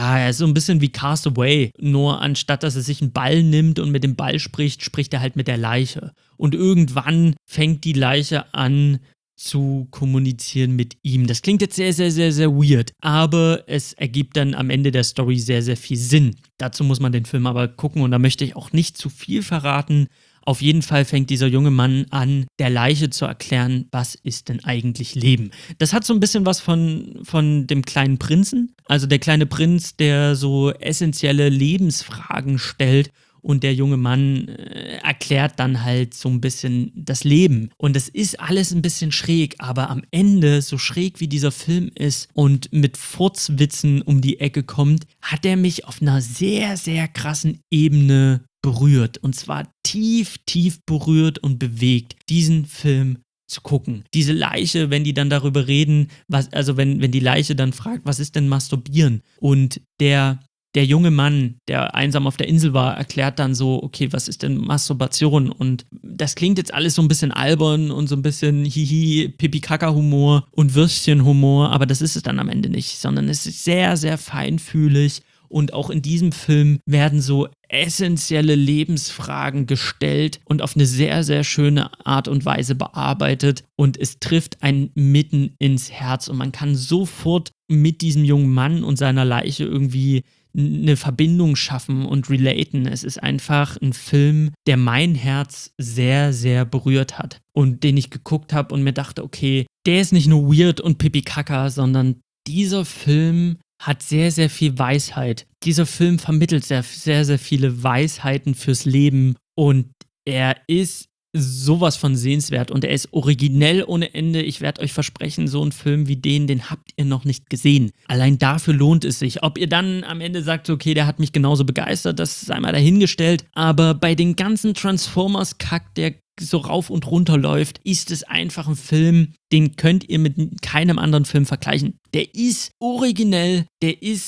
wie Castaway. Nur anstatt, dass er sich einen Ball nimmt und mit dem Ball spricht, spricht er halt mit der Leiche. Und irgendwann fängt die Leiche an zu kommunizieren mit ihm. Das klingt jetzt sehr, sehr, sehr, sehr weird. Aber es ergibt dann am Ende der Story sehr, sehr viel Sinn. Dazu muss man den Film aber gucken und da möchte ich auch nicht zu viel verraten. Auf jeden Fall fängt dieser junge Mann an, der Leiche zu erklären, was ist denn eigentlich Leben. Das hat so ein bisschen was von dem kleinen Prinzen. Also der kleine Prinz, der so essentielle Lebensfragen stellt und der junge Mann erklärt dann halt so ein bisschen das Leben. Und es ist alles ein bisschen schräg, aber am Ende, so schräg wie dieser Film ist und mit Furzwitzen um die Ecke kommt, hat er mich auf einer sehr, sehr krassen Ebene berührt. Und zwar tief, tief berührt und bewegt, diesen Film zu gucken. Diese Leiche, wenn die dann darüber reden, wenn die Leiche dann fragt, was ist denn Masturbieren? Und der junge Mann, der einsam auf der Insel war, erklärt dann so, okay, was ist denn Masturbation? Und das klingt jetzt alles so ein bisschen albern und so ein bisschen Hihi, Pipi-Kaka-Humor und Würstchen-Humor, aber das ist es dann am Ende nicht, sondern es ist sehr, sehr feinfühlig. Und auch in diesem Film werden so essentielle Lebensfragen gestellt und auf eine sehr, sehr schöne Art und Weise bearbeitet. Und es trifft einen mitten ins Herz. Und man kann sofort mit diesem jungen Mann und seiner Leiche irgendwie eine Verbindung schaffen und relaten. Es ist einfach ein Film, der mein Herz sehr, sehr berührt hat. Und den ich geguckt habe und mir dachte, okay, der ist nicht nur weird und Pipi-Kaka, sondern dieser Film hat sehr, sehr viel Weisheit. Dieser Film vermittelt sehr, sehr, sehr viele Weisheiten fürs Leben und er ist sowas von sehenswert und er ist originell ohne Ende. Ich werde euch versprechen, so einen Film wie den habt ihr noch nicht gesehen. Allein dafür lohnt es sich. Ob ihr dann am Ende sagt, okay, der hat mich genauso begeistert, das sei mal dahingestellt, aber bei den ganzen Transformers-Kack, der so rauf und runter läuft, ist es einfach ein Film, den könnt ihr mit keinem anderen Film vergleichen. Der ist originell, der ist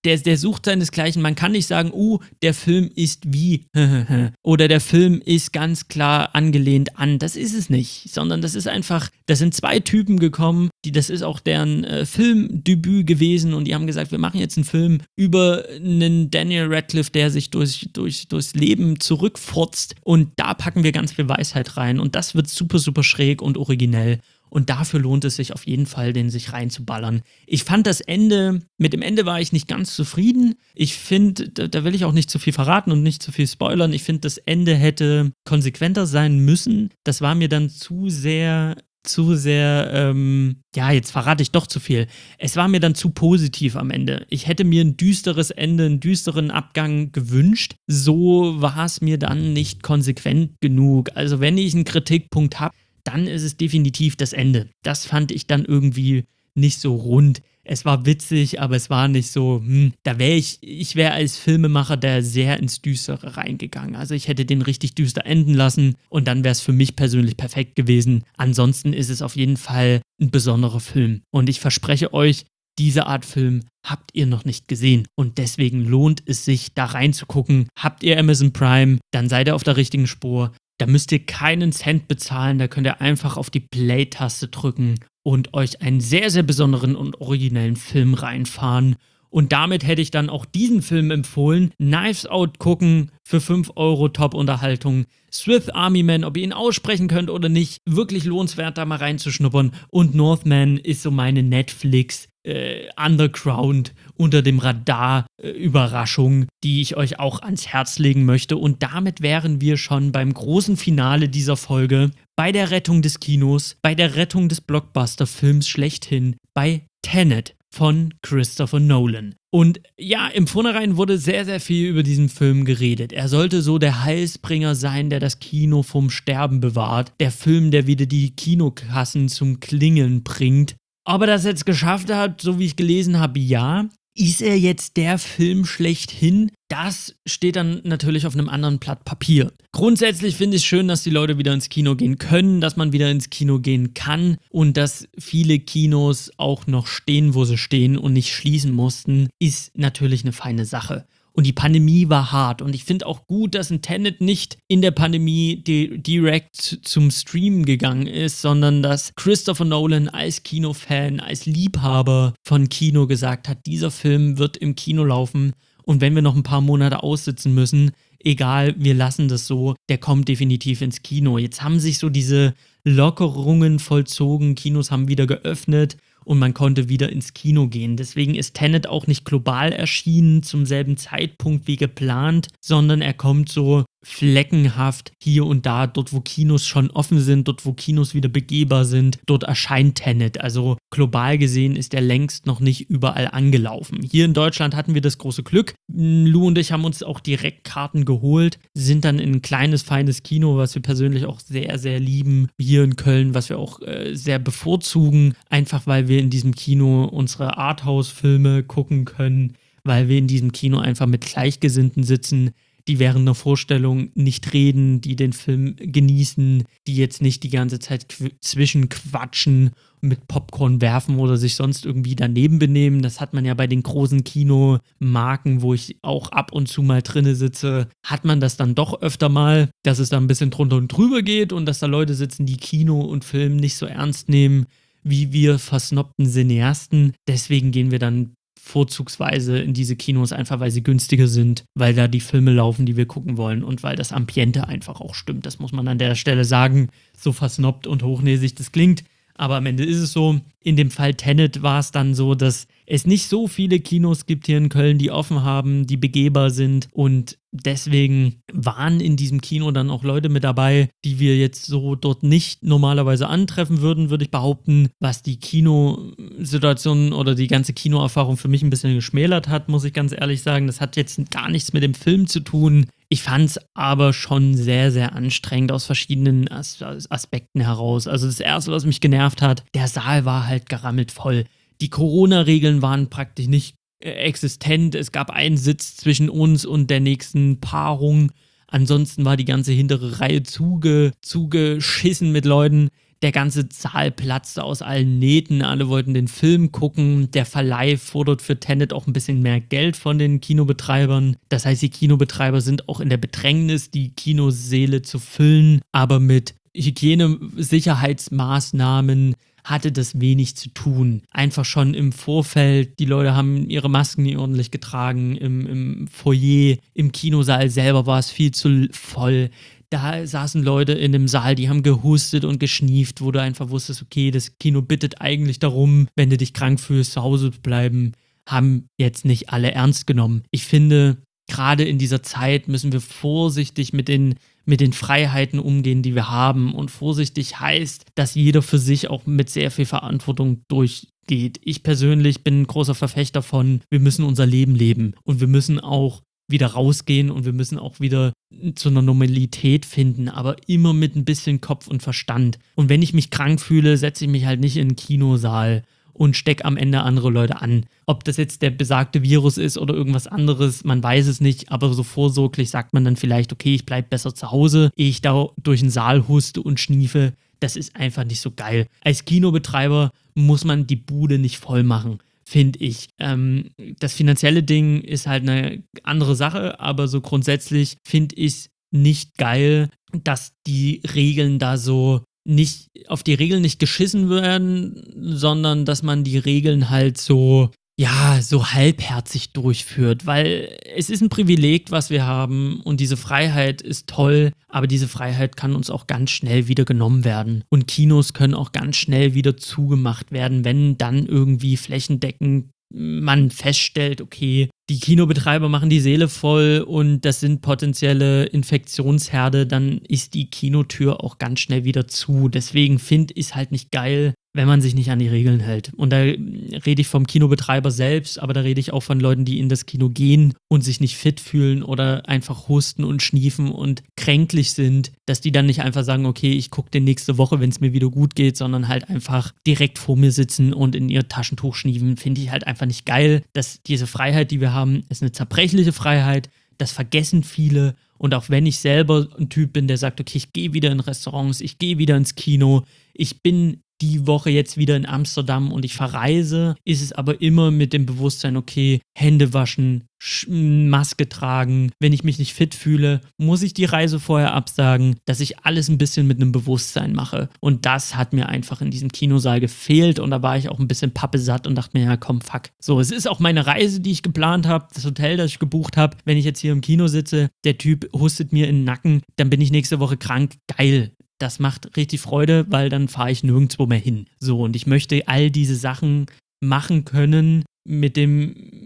der sucht seinesgleichen. Man kann nicht sagen, der Film ist wie oder der Film ist ganz klar angelehnt an. Das ist es nicht, sondern das ist einfach, da sind zwei Typen gekommen, das ist auch deren Filmdebüt gewesen und die haben gesagt, wir machen jetzt einen Film über einen Daniel Radcliffe, der sich durchs Leben zurückfurzt und da packen wir ganz viel Weisheit rein und das wird super, super schräg und originell. Und dafür lohnt es sich auf jeden Fall, den sich reinzuballern. Ich fand mit dem Ende war ich nicht ganz zufrieden. Ich finde, da will ich auch nicht zu viel verraten und nicht zu viel spoilern. Ich finde, das Ende hätte konsequenter sein müssen. Das war mir dann zu sehr, jetzt verrate ich doch zu viel. Es war mir dann zu positiv am Ende. Ich hätte mir ein düsteres Ende, einen düsteren Abgang gewünscht. So war es mir dann nicht konsequent genug. Also wenn ich einen Kritikpunkt habe, dann ist es definitiv das Ende. Das fand ich dann irgendwie nicht so rund. Es war witzig, aber es war nicht so, ich wäre als Filmemacher da sehr ins Düstere reingegangen. Also ich hätte den richtig düster enden lassen und dann wäre es für mich persönlich perfekt gewesen. Ansonsten ist es auf jeden Fall ein besonderer Film. Und ich verspreche euch, diese Art Film habt ihr noch nicht gesehen und deswegen lohnt es sich, da reinzugucken. Habt ihr Amazon Prime, dann seid ihr auf der richtigen Spur. Da müsst ihr keinen Cent bezahlen, da könnt ihr einfach auf die Play-Taste drücken und euch einen sehr, sehr besonderen und originellen Film reinfahren. Und damit hätte ich dann auch diesen Film empfohlen. Knives Out gucken für 5 € Top-Unterhaltung. Swiss Army Man, ob ihr ihn aussprechen könnt oder nicht, wirklich lohnenswert, da mal reinzuschnuppern. Und Northman ist so meine Netflix Underground, unter dem Radar Überraschung, die ich euch auch ans Herz legen möchte. Und damit wären wir schon beim großen Finale dieser Folge, bei der Rettung des Kinos, bei der Rettung des Blockbuster-Films schlechthin, bei Tenet von Christopher Nolan. Und ja, im Vornherein wurde sehr, sehr viel über diesen Film geredet. Er sollte so der Heilsbringer sein, der das Kino vom Sterben bewahrt. Der Film, der wieder die Kinokassen zum Klingeln bringt. Ob er das jetzt geschafft hat, so wie ich gelesen habe, ja. Ist er jetzt der Film schlechthin? Das steht dann natürlich auf einem anderen Blatt Papier. Grundsätzlich finde ich es schön, dass die Leute wieder ins Kino gehen können, dass man wieder ins Kino gehen kann und dass viele Kinos auch noch stehen, wo sie stehen und nicht schließen mussten, ist natürlich eine feine Sache. Und die Pandemie war hart. Und ich finde auch gut, dass ein Tenet nicht in der Pandemie direkt zum Stream gegangen ist, sondern dass Christopher Nolan als Kinofan, als Liebhaber von Kino gesagt hat, dieser Film wird im Kino laufen. Und wenn wir noch ein paar Monate aussitzen müssen, egal, wir lassen das so, der kommt definitiv ins Kino. Jetzt haben sich so diese Lockerungen vollzogen, Kinos haben wieder geöffnet. Und man konnte wieder ins Kino gehen. Deswegen ist Tenet auch nicht global erschienen zum selben Zeitpunkt wie geplant, sondern er kommt so fleckenhaft hier und da, dort wo Kinos schon offen sind, dort wo Kinos wieder begehbar sind, dort erscheint Tenet. Also global gesehen ist er längst noch nicht überall angelaufen. Hier in Deutschland hatten wir das große Glück. Lou und ich haben uns auch direkt Karten geholt, sind dann in ein kleines, feines Kino, was wir persönlich auch sehr, sehr lieben, hier in Köln, was wir auch sehr bevorzugen, einfach weil wir in diesem Kino unsere Arthouse-Filme gucken können, weil wir in diesem Kino einfach mit Gleichgesinnten sitzen, die während einer Vorstellung nicht reden, die den Film genießen, die jetzt nicht die ganze Zeit zwischenquatschen, mit Popcorn werfen oder sich sonst irgendwie daneben benehmen. Das hat man ja bei den großen Kinomarken, wo ich auch ab und zu mal drinne sitze, hat man das dann doch öfter mal, dass es da ein bisschen drunter und drüber geht und dass da Leute sitzen, die Kino und Film nicht so ernst nehmen, wie wir versnobten Cineasten. Deswegen gehen wir dann vorzugsweise in diese Kinos, einfach weil sie günstiger sind, weil da die Filme laufen, die wir gucken wollen und weil das Ambiente einfach auch stimmt. Das muss man an der Stelle sagen, so versnobbt und hochnäsig das klingt. Aber am Ende ist es so, in dem Fall Tenet war es dann so, dass es nicht so viele Kinos gibt hier in Köln, die offen haben, die begehbar sind und deswegen waren in diesem Kino dann auch Leute mit dabei, die wir jetzt so dort nicht normalerweise antreffen würden, würde ich behaupten, was die Kinosituation oder die ganze Kinoerfahrung für mich ein bisschen geschmälert hat, muss ich ganz ehrlich sagen. Das hat jetzt gar nichts mit dem Film zu tun. Ich fand es aber schon sehr, sehr anstrengend aus verschiedenen Aspekten heraus. Also das Erste, was mich genervt hat, der Saal war halt gerammelt voll. Die Corona-Regeln waren praktisch nicht existent. Es gab einen Sitz zwischen uns und der nächsten Paarung. Ansonsten war die ganze hintere Reihe zugeschissen mit Leuten. Der ganze Saal platzte aus allen Nähten, alle wollten den Film gucken. Der Verleih fordert für Tenet auch ein bisschen mehr Geld von den Kinobetreibern. Das heißt, die Kinobetreiber sind auch in der Bedrängnis, die Kinosäle zu füllen, aber mit Hygienesicherheitsmaßnahmen hatte das wenig zu tun. Einfach schon im Vorfeld, die Leute haben ihre Masken nie ordentlich getragen, im Foyer, im Kinosaal selber war es viel zu voll. Da saßen Leute in dem Saal, die haben gehustet und geschnieft, wo du einfach wusstest, okay, das Kino bittet eigentlich darum, wenn du dich krank fühlst, zu Hause zu bleiben, haben jetzt nicht alle ernst genommen. Ich finde, gerade in dieser Zeit müssen wir vorsichtig mit den Freiheiten umgehen, die wir haben. Und vorsichtig heißt, dass jeder für sich auch mit sehr viel Verantwortung durchgeht. Ich persönlich bin ein großer Verfechter von, wir müssen unser Leben leben. Und wir müssen auch wieder rausgehen und wir müssen auch wieder zu einer Normalität finden, aber immer mit ein bisschen Kopf und Verstand. Und wenn ich mich krank fühle, setze ich mich halt nicht in den Kinosaal und stecke am Ende andere Leute an. Ob das jetzt der besagte Virus ist oder irgendwas anderes, man weiß es nicht, aber so vorsorglich sagt man dann vielleicht, okay, ich bleibe besser zu Hause, ehe ich da durch den Saal huste und schniefe. Das ist einfach nicht so geil. Als Kinobetreiber muss man die Bude nicht voll machen, finde ich. Das finanzielle Ding ist halt eine andere Sache, aber so grundsätzlich finde ich es nicht geil, dass die Regeln da so nicht, auf die Regeln nicht geschissen werden, sondern dass man die Regeln halt so halbherzig durchführt, weil es ist ein Privileg, was wir haben und diese Freiheit ist toll, aber diese Freiheit kann uns auch ganz schnell wieder genommen werden und Kinos können auch ganz schnell wieder zugemacht werden, wenn dann irgendwie flächendeckend man feststellt, okay, die Kinobetreiber machen die Seele voll und das sind potenzielle Infektionsherde, dann ist die Kinotür auch ganz schnell wieder zu. Deswegen finde ich es halt nicht geil, wenn man sich nicht an die Regeln hält. Und da rede ich vom Kinobetreiber selbst, aber da rede ich auch von Leuten, die in das Kino gehen und sich nicht fit fühlen oder einfach husten und schniefen und kränklich sind, dass die dann nicht einfach sagen, okay, ich gucke den nächste Woche, wenn es mir wieder gut geht, sondern halt einfach direkt vor mir sitzen und in ihr Taschentuch schniefen, finde ich halt einfach nicht geil. Dass diese Freiheit, die wir haben, ist eine zerbrechliche Freiheit, das vergessen viele. Und auch wenn ich selber ein Typ bin, der sagt, okay, ich gehe wieder in Restaurants, ich gehe wieder ins Kino, ich bin die Woche jetzt wieder in Amsterdam und ich verreise, ist es aber immer mit dem Bewusstsein, okay, Hände waschen, Maske tragen. Wenn ich mich nicht fit fühle, muss ich die Reise vorher absagen, dass ich alles ein bisschen mit einem Bewusstsein mache. Und das hat mir einfach in diesem Kinosaal gefehlt und da war ich auch ein bisschen pappesatt und dachte mir, ja komm, fuck. So, es ist auch meine Reise, die ich geplant habe, das Hotel, das ich gebucht habe. Wenn ich jetzt hier im Kino sitze, der Typ hustet mir in den Nacken, dann bin ich nächste Woche krank. Geil. Das macht richtig Freude, weil dann fahre ich nirgendwo mehr hin. So, und ich möchte all diese Sachen machen können mit der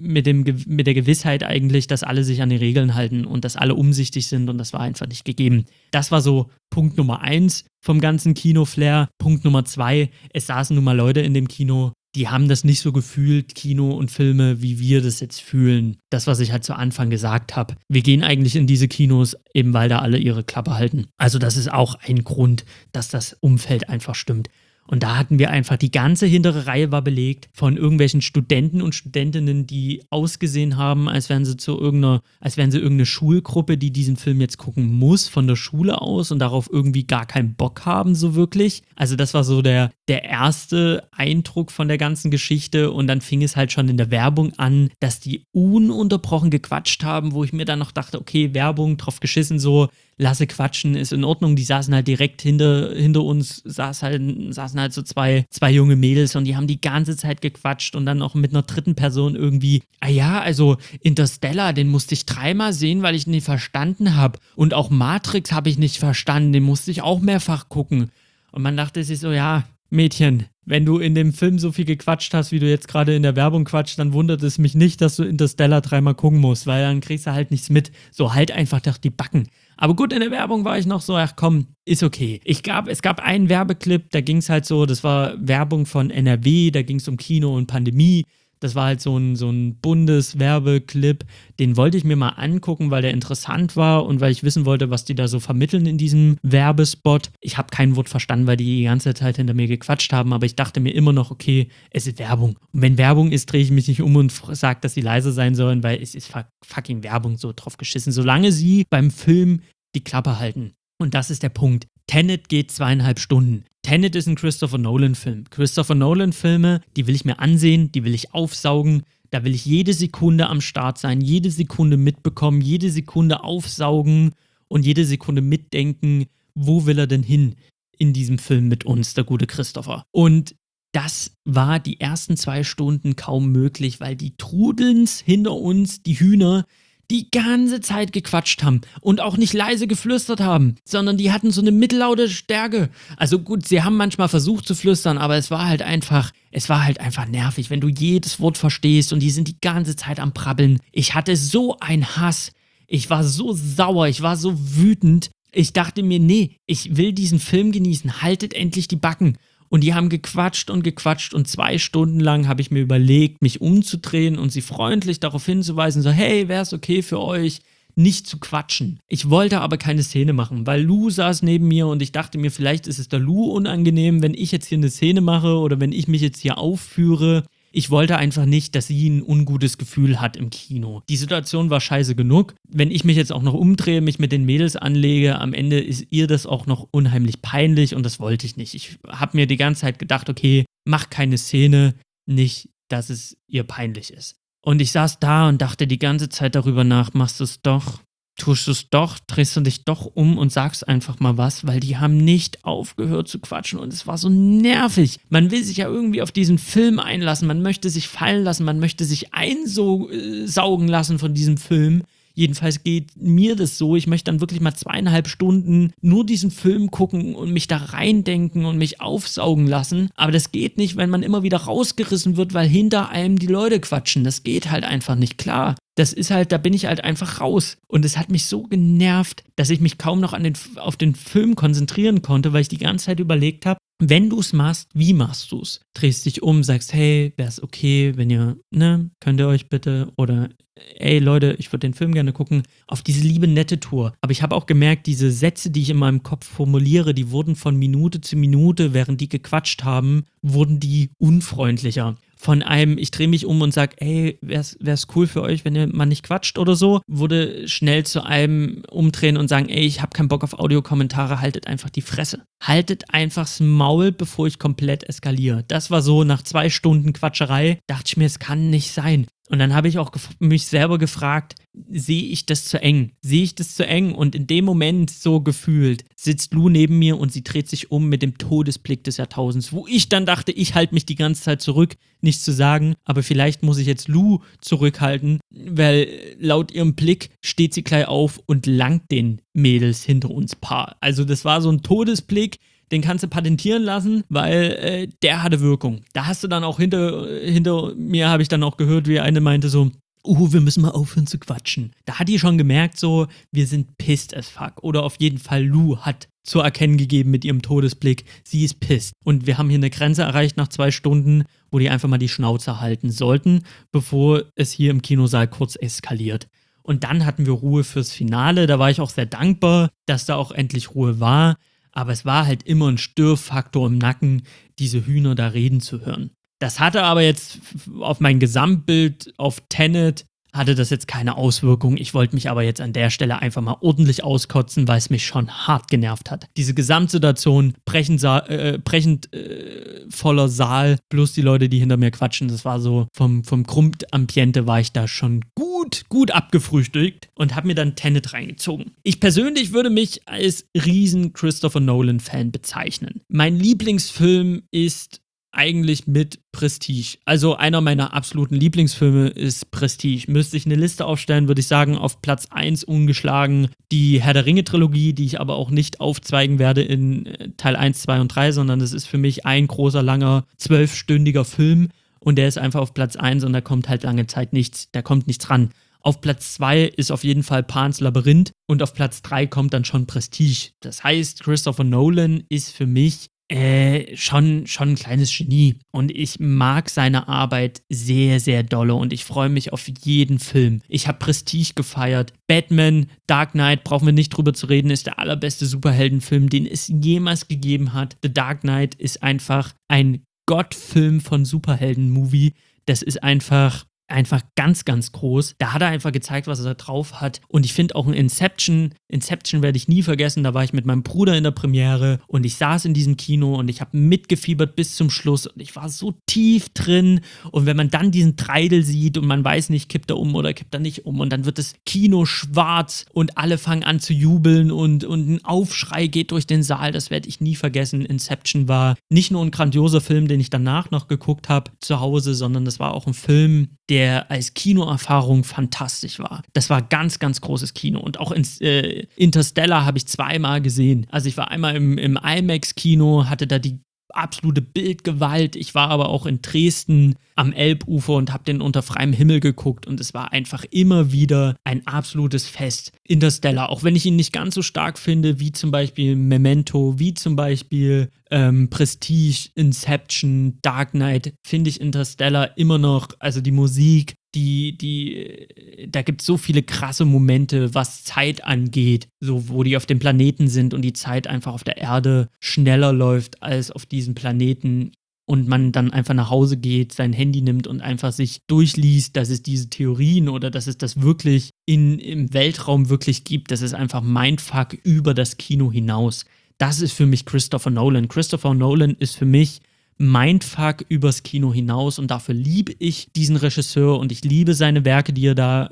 Gewissheit eigentlich, dass alle sich an die Regeln halten und dass alle umsichtig sind und das war einfach nicht gegeben. Das war so Punkt Nummer 1 vom ganzen Kino-Flair. Punkt Nummer 2, es saßen nun mal Leute in dem Kino, die haben das nicht so gefühlt, Kino und Filme, wie wir das jetzt fühlen. Das, was ich halt zu Anfang gesagt habe. Wir gehen eigentlich in diese Kinos, eben weil da alle ihre Klappe halten. Also das ist auch ein Grund, dass das Umfeld einfach stimmt. Und da hatten wir einfach, die ganze hintere Reihe war belegt von irgendwelchen Studenten und Studentinnen, die ausgesehen haben, als wären sie irgendeine Schulgruppe, die diesen Film jetzt gucken muss, von der Schule aus und darauf irgendwie gar keinen Bock haben, so wirklich. Also das war so der erste Eindruck von der ganzen Geschichte und dann fing es halt schon in der Werbung an, dass die ununterbrochen gequatscht haben, wo ich mir dann noch dachte, okay, Werbung, drauf geschissen so, lasse quatschen, ist in Ordnung. Die saßen halt direkt hinter uns, saßen halt so zwei junge Mädels und die haben die ganze Zeit gequatscht und dann auch mit einer dritten Person irgendwie, also Interstellar, den musste ich 3-mal sehen, weil ich ihn nicht verstanden habe. Und auch Matrix habe ich nicht verstanden, den musste ich auch mehrfach gucken. Und man dachte sich so, ja, Mädchen, wenn du in dem Film so viel gequatscht hast, wie du jetzt gerade in der Werbung quatscht, dann wundert es mich nicht, dass du Interstellar 3-mal gucken musst, weil dann kriegst du halt nichts mit. So, halt einfach doch die Backen. Aber gut, in der Werbung war ich noch so, ach komm, ist okay. Es gab einen Werbeclip, da ging es halt so, das war Werbung von NRW, da ging es um Kino und Pandemie. Das war halt so ein Bundeswerbeclip, den wollte ich mir mal angucken, weil der interessant war und weil ich wissen wollte, was die da so vermitteln in diesem Werbespot. Ich habe kein Wort verstanden, weil die ganze Zeit hinter mir gequatscht haben, aber ich dachte mir immer noch, okay, es ist Werbung. Und wenn Werbung ist, drehe ich mich nicht um und sage, dass sie leise sein sollen, weil es ist fucking Werbung, so drauf geschissen. Solange sie beim Film die Klappe halten. Und das ist der Punkt. Tenet geht 2,5 Stunden. Tenet ist ein Christopher Nolan-Film. Christopher Nolan-Filme, die will ich mir ansehen, die will ich aufsaugen. Da will ich jede Sekunde am Start sein, jede Sekunde mitbekommen, jede Sekunde aufsaugen und jede Sekunde mitdenken, wo will er denn hin in diesem Film mit uns, der gute Christopher. Und das war die ersten 2 Stunden kaum möglich, weil die Trudelns hinter uns, die Hühner, die ganze Zeit gequatscht haben und auch nicht leise geflüstert haben, sondern die hatten so eine mittellaute Stärke. Also gut, sie haben manchmal versucht zu flüstern, aber es war halt einfach nervig, wenn du jedes Wort verstehst und die sind die ganze Zeit am Brabbeln. Ich hatte so einen Hass, ich war so sauer, ich war so wütend. Ich dachte mir, nee, ich will diesen Film genießen, haltet endlich die Backen. Und die haben gequatscht und 2 Stunden lang habe ich mir überlegt, mich umzudrehen und sie freundlich darauf hinzuweisen, so hey, wäre es okay für euch, nicht zu quatschen. Ich wollte aber keine Szene machen, weil Lou saß neben mir und ich dachte mir, vielleicht ist es der Lou unangenehm, wenn ich jetzt hier eine Szene mache oder wenn ich mich jetzt hier aufführe. Ich wollte einfach nicht, dass sie ein ungutes Gefühl hat im Kino. Die Situation war scheiße genug. Wenn ich mich jetzt auch noch umdrehe, mich mit den Mädels anlege, am Ende ist ihr das auch noch unheimlich peinlich und das wollte ich nicht. Ich habe mir die ganze Zeit gedacht, okay, mach keine Szene, nicht, dass es ihr peinlich ist. Und ich saß da und dachte die ganze Zeit darüber nach, machst du es doch? Tust du es doch, drehst du dich doch um und sagst einfach mal was, weil die haben nicht aufgehört zu quatschen und es war so nervig. Man will sich ja irgendwie auf diesen Film einlassen, man möchte sich fallen lassen, man möchte sich einsaugen lassen von diesem Film. Jedenfalls geht mir das so, ich möchte dann wirklich mal 2,5 Stunden nur diesen Film gucken und mich da reindenken und mich aufsaugen lassen. Aber das geht nicht, wenn man immer wieder rausgerissen wird, weil hinter einem die Leute quatschen. Das geht halt einfach nicht, klar. Das ist halt, da bin ich halt einfach raus. Und es hat mich so genervt, dass ich mich kaum noch auf den Film konzentrieren konnte, weil ich die ganze Zeit überlegt habe, wenn du es machst, wie machst du es? Drehst dich um, sagst, hey, wäre es okay, wenn ihr, könnt ihr euch bitte, oder ey Leute, ich würde den Film gerne gucken, auf diese liebe nette Tour. Aber ich habe auch gemerkt, diese Sätze, die ich in meinem Kopf formuliere, die wurden von Minute zu Minute, während die gequatscht haben, wurden die unfreundlicher. Von einem, ich drehe mich um und sage, ey, wär's cool für euch, wenn ihr mal nicht quatscht oder so, wurde schnell zu einem umdrehen und sagen, ey, ich habe keinen Bock auf Audiokommentare, haltet einfach die Fresse. Haltet einfach's Maul, bevor ich komplett eskaliere. Das war so, nach 2 Stunden Quatscherei, dachte ich mir, es kann nicht sein. Und dann habe ich auch mich selber gefragt, sehe ich das zu eng? Sehe ich das zu eng? Und in dem Moment so gefühlt sitzt Lou neben mir und sie dreht sich um mit dem Todesblick des Jahrtausends, wo ich dann dachte, ich halte mich die ganze Zeit zurück, nichts zu sagen, aber vielleicht muss ich jetzt Lou zurückhalten, weil laut ihrem Blick steht sie gleich auf und langt den Mädels hinter uns Paar. Also das war so ein Todesblick, den kannst du patentieren lassen, weil der hatte Wirkung. Da hast du dann auch hinter mir, habe ich dann auch gehört, wie eine meinte so, wir müssen mal aufhören zu quatschen. Da hat die schon gemerkt so, wir sind pissed as fuck. Oder auf jeden Fall Lou hat zu erkennen gegeben mit ihrem Todesblick, sie ist pissed. Und wir haben hier eine Grenze erreicht nach 2 Stunden, wo die einfach mal die Schnauze halten sollten, bevor es hier im Kinosaal kurz eskaliert. Und dann hatten wir Ruhe fürs Finale. Da war ich auch sehr dankbar, dass da auch endlich Ruhe war. Aber es war halt immer ein Störfaktor im Nacken, diese Hühner da reden zu hören. Das hatte aber jetzt auf mein Gesamtbild, auf Tenet, hatte das jetzt keine Auswirkung. Ich wollte mich aber jetzt an der Stelle einfach mal ordentlich auskotzen, weil es mich schon hart genervt hat. Diese Gesamtsituation, brechend voller Saal, plus die Leute, die hinter mir quatschen, das war so, vom Grundambiente war ich da schon gut abgefrühstückt und habe mir dann Tenet reingezogen. Ich persönlich würde mich als riesen Christopher Nolan-Fan bezeichnen. Mein Lieblingsfilm ist eigentlich mit Prestige. Also einer meiner absoluten Lieblingsfilme ist Prestige. Müsste ich eine Liste aufstellen, würde ich sagen, auf Platz 1 ungeschlagen die Herr der Ringe-Trilogie, die ich aber auch nicht aufzweigen werde in Teil 1, 2 und 3, sondern das ist für mich ein großer, langer, 12-stündiger Film und der ist einfach auf Platz 1 und da kommt halt lange Zeit nichts, da kommt nichts ran. Auf Platz 2 ist auf jeden Fall Pans Labyrinth und auf Platz 3 kommt dann schon Prestige. Das heißt, Christopher Nolan ist für mich schon ein kleines Genie und ich mag seine Arbeit sehr, sehr dolle und ich freue mich auf jeden Film. Ich habe Prestige gefeiert. Batman, Dark Knight, brauchen wir nicht drüber zu reden, ist der allerbeste Superheldenfilm, den es jemals gegeben hat. The Dark Knight ist einfach ein Gottfilm von Superhelden-Movie. Das ist einfach einfach ganz, ganz groß. Da hat er einfach gezeigt, was er da drauf hat. Und ich finde auch in Inception werde ich nie vergessen, da war ich mit meinem Bruder in der Premiere und ich saß in diesem Kino und ich habe mitgefiebert bis zum Schluss und ich war so tief drin. Und wenn man dann diesen Treidel sieht und man weiß nicht, kippt er um oder kippt er nicht um und dann wird das Kino schwarz und alle fangen an zu jubeln und ein Aufschrei geht durch den Saal, das werde ich nie vergessen. Inception war nicht nur ein grandioser Film, den ich danach noch geguckt habe zu Hause, sondern das war auch ein Film, der als Kinoerfahrung fantastisch war. Das war ganz, ganz großes Kino. Und auch Interstellar habe ich zweimal gesehen. Also ich war einmal im IMAX-Kino, hatte da die absolute Bildgewalt. Ich war aber auch in Dresden am Elbufer und habe den unter freiem Himmel geguckt und es war einfach immer wieder ein absolutes Fest. Interstellar, auch wenn ich ihn nicht ganz so stark finde, wie zum Beispiel Memento, wie zum Beispiel Prestige, Inception, Dark Knight, finde ich Interstellar immer noch, also die Musik, da gibt es so viele krasse Momente, was Zeit angeht, so wo die auf dem Planeten sind und die Zeit einfach auf der Erde schneller läuft als auf diesem Planeten und man dann einfach nach Hause geht, sein Handy nimmt und einfach sich durchliest, dass es diese Theorien oder dass es das wirklich im Weltraum wirklich gibt. Das ist einfach Mindfuck über das Kino hinaus. Das ist für mich Christopher Nolan. Christopher Nolan ist für mich Mindfuck übers Kino hinaus und dafür liebe ich diesen Regisseur und ich liebe seine Werke, die er da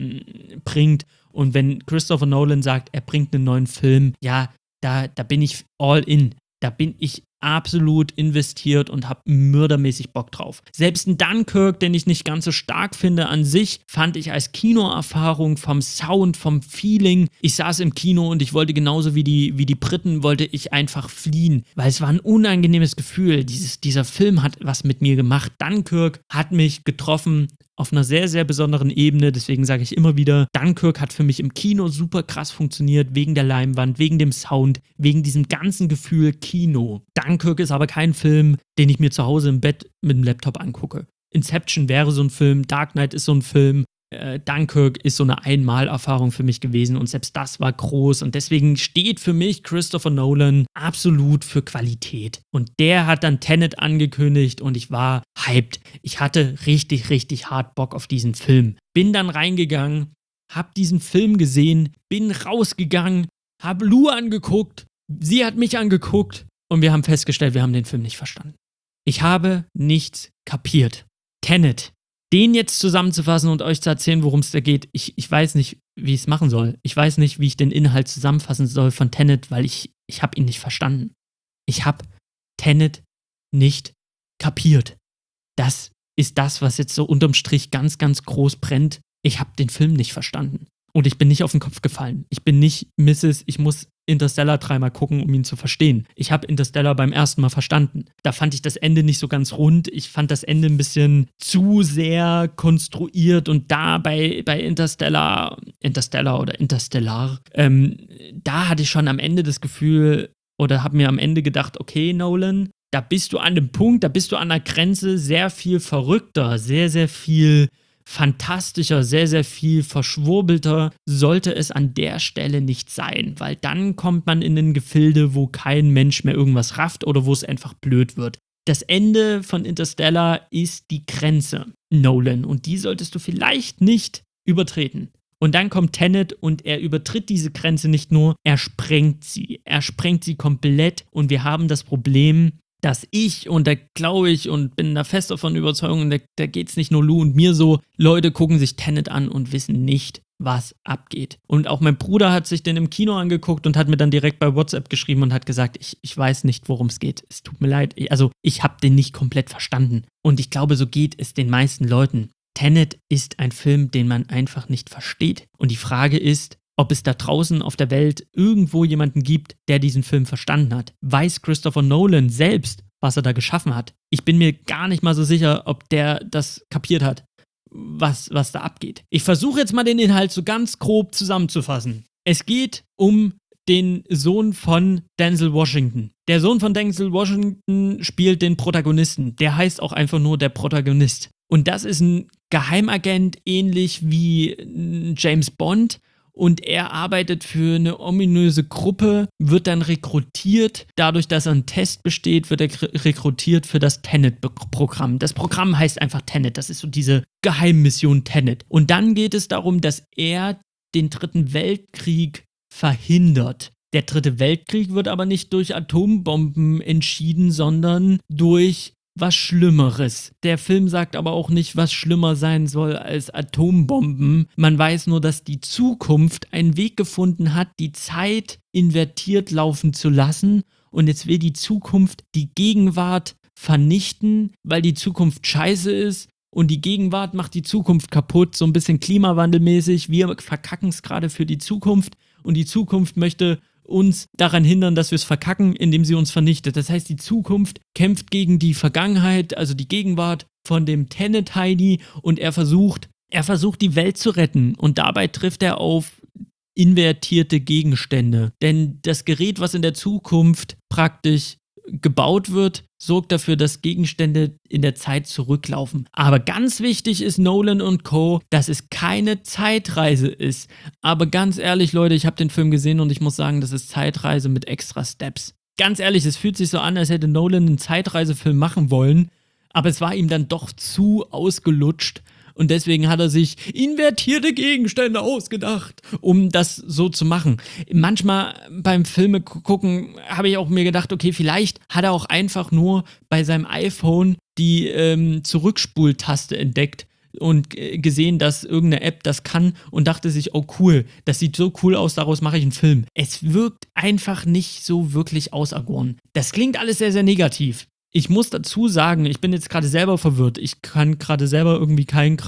bringt. Und wenn Christopher Nolan sagt, er bringt einen neuen Film, ja, da bin ich all in. Da bin ich absolut investiert und habe mördermäßig Bock drauf. Selbst ein Dunkirk, den ich nicht ganz so stark finde an sich, fand ich als Kinoerfahrung vom Sound, vom Feeling. Ich saß im Kino und ich wollte genauso wie die Briten, wollte ich einfach fliehen, weil es war ein unangenehmes Gefühl. Dieser Film hat was mit mir gemacht. Dunkirk hat mich getroffen auf einer sehr, sehr besonderen Ebene. Deswegen sage ich immer wieder, Dunkirk hat für mich im Kino super krass funktioniert, wegen der Leinwand, wegen dem Sound, wegen diesem ganzen Gefühl Kino. Dunkirk ist aber kein Film, den ich mir zu Hause im Bett mit dem Laptop angucke. Inception wäre so ein Film, Dark Knight ist so ein Film, Dunkirk ist so eine Einmalerfahrung für mich gewesen und selbst das war groß und deswegen steht für mich Christopher Nolan absolut für Qualität. Und der hat dann Tenet angekündigt und ich war hyped. Ich hatte richtig, richtig hart Bock auf diesen Film. Bin dann reingegangen, hab diesen Film gesehen, bin rausgegangen, hab Lou angeguckt, sie hat mich angeguckt und wir haben festgestellt, wir haben den Film nicht verstanden. Ich habe nichts kapiert. Tenet. Den jetzt zusammenzufassen und euch zu erzählen, worum es da geht, ich weiß nicht, wie ich es machen soll. Ich weiß nicht, wie ich den Inhalt zusammenfassen soll von Tenet, weil ich habe ihn nicht verstanden. Ich habe Tenet nicht kapiert. Das ist das, was jetzt so unterm Strich ganz, ganz groß brennt. Ich habe den Film nicht verstanden. Und ich bin nicht auf den Kopf gefallen. Ich bin nicht ich muss Interstellar 3-mal gucken, um ihn zu verstehen. Ich habe Interstellar beim ersten Mal verstanden. Da fand ich das Ende nicht so ganz rund. Ich fand das Ende ein bisschen zu sehr konstruiert und da bei Interstellar, da hatte ich schon am Ende das Gefühl oder habe mir am Ende gedacht, okay, Nolan, da bist du an dem Punkt, da bist du an der Grenze sehr viel verrückter, sehr, sehr viel fantastischer, sehr, sehr viel verschwurbelter sollte es an der Stelle nicht sein, weil dann kommt man in ein Gefilde, wo kein Mensch mehr irgendwas rafft oder wo es einfach blöd wird. Das Ende von Interstellar ist die Grenze, Nolan, und die solltest du vielleicht nicht übertreten. Und dann kommt Tenet und er übertritt diese Grenze nicht nur, er sprengt sie komplett und wir haben das Problem, dass und da glaube ich und bin da fest davon überzeugt, da geht es nicht nur Lou und mir so, Leute gucken sich Tenet an und wissen nicht, was abgeht. Und auch mein Bruder hat sich den im Kino angeguckt und hat mir dann direkt bei WhatsApp geschrieben und hat gesagt, ich weiß nicht, worum es geht. Es tut mir leid. Ich habe den nicht komplett verstanden. Und ich glaube, so geht es den meisten Leuten. Tenet ist ein Film, den man einfach nicht versteht. Und die Frage ist, ob es da draußen auf der Welt irgendwo jemanden gibt, der diesen Film verstanden hat. Weiß Christopher Nolan selbst, was er da geschaffen hat? Ich bin mir gar nicht mal so sicher, ob der das kapiert hat, was da abgeht. Ich versuche jetzt mal den Inhalt so ganz grob zusammenzufassen. Es geht um den Sohn von Denzel Washington. Der Sohn von Denzel Washington spielt den Protagonisten. Der heißt auch einfach nur der Protagonist. Und das ist ein Geheimagent, ähnlich wie James Bond. und er arbeitet für eine ominöse Gruppe, wird dann rekrutiert. Dadurch, dass er einen Test besteht, wird er rekrutiert für das Tenet-Programm. Das Programm heißt einfach Tenet, das ist so diese Geheimmission Tenet. Und dann geht es darum, dass er den Dritten Weltkrieg verhindert. Der Dritte Weltkrieg wird aber nicht durch Atombomben entschieden, sondern durch was Schlimmeres. Der Film sagt aber auch nicht, was schlimmer sein soll als Atombomben. Man weiß nur, dass die Zukunft einen Weg gefunden hat, die Zeit invertiert laufen zu lassen. Und jetzt will die Zukunft die Gegenwart vernichten, weil die Zukunft scheiße ist. Und die Gegenwart macht die Zukunft kaputt, so ein bisschen klimawandelmäßig. Wir verkacken es gerade für die Zukunft. Und die Zukunft möchte uns daran hindern, dass wir es verkacken, indem sie uns vernichtet. Das heißt, die Zukunft kämpft gegen die Vergangenheit, also die Gegenwart von dem Tenet-Heini und er versucht die Welt zu retten und dabei trifft er auf invertierte Gegenstände. Denn das Gerät, was in der Zukunft praktisch gebaut wird, sorgt dafür, dass Gegenstände in der Zeit zurücklaufen. Aber ganz wichtig ist Nolan und Co., dass es keine Zeitreise ist. Aber ganz ehrlich, Leute, ich habe den Film gesehen und ich muss sagen, das ist Zeitreise mit extra Steps. Ganz ehrlich, es fühlt sich so an, als hätte Nolan einen Zeitreisefilm machen wollen, aber es war ihm dann doch zu ausgelutscht. Und deswegen hat er sich invertierte Gegenstände ausgedacht, um das so zu machen. Manchmal beim Filme gucken habe ich auch mir gedacht, okay, vielleicht hat er auch einfach nur bei seinem iPhone die Zurückspultaste entdeckt und gesehen, dass irgendeine App das kann und dachte sich, oh cool, das sieht so cool aus, daraus mache ich einen Film. Es wirkt einfach nicht so wirklich auserkoren. Das klingt alles sehr, sehr negativ. Ich muss dazu sagen, ich bin jetzt gerade selber verwirrt. Ich kann gerade selber irgendwie keine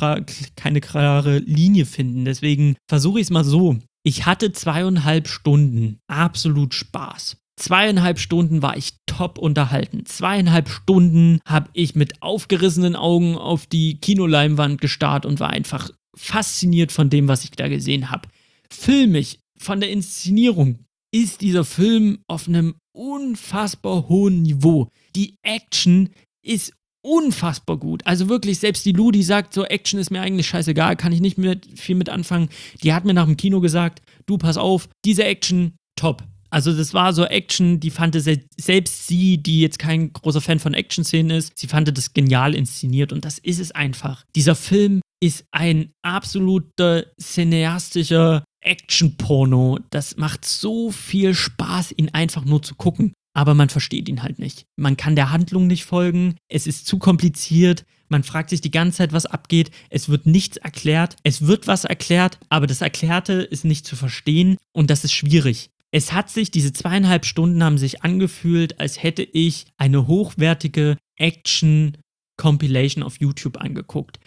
klare Linie finden. Deswegen versuche ich es mal so. Ich hatte 2,5 Stunden absolut Spaß. 2,5 Stunden war ich top unterhalten. 2,5 Stunden habe ich mit aufgerissenen Augen auf die Kinoleinwand gestarrt und war einfach fasziniert von dem, was ich da gesehen habe. Filmisch, von der Inszenierung, ist dieser Film auf einem unfassbar hohen Niveau. Die Action ist unfassbar gut. Also wirklich, selbst die Lou, die sagt, so Action ist mir eigentlich scheißegal, kann ich nicht viel mit anfangen. Die hat mir nach dem Kino gesagt, du pass auf, diese Action, top. Also das war so Action, die fand selbst sie, die jetzt kein großer Fan von Action-Szenen ist, sie fand das genial inszeniert und das ist es einfach. Dieser Film ist ein absoluter cineastischer Action-Porno. Das macht so viel Spaß, ihn einfach nur zu gucken. Aber man versteht ihn halt nicht. Man kann der Handlung nicht folgen. Es ist zu kompliziert. Man fragt sich die ganze Zeit, was abgeht. Es wird nichts erklärt. Es wird was erklärt, aber das Erklärte ist nicht zu verstehen und das ist schwierig. Es hat sich, diese 2,5 Stunden haben sich angefühlt, als hätte ich eine hochwertige Action-Compilation auf YouTube angeguckt.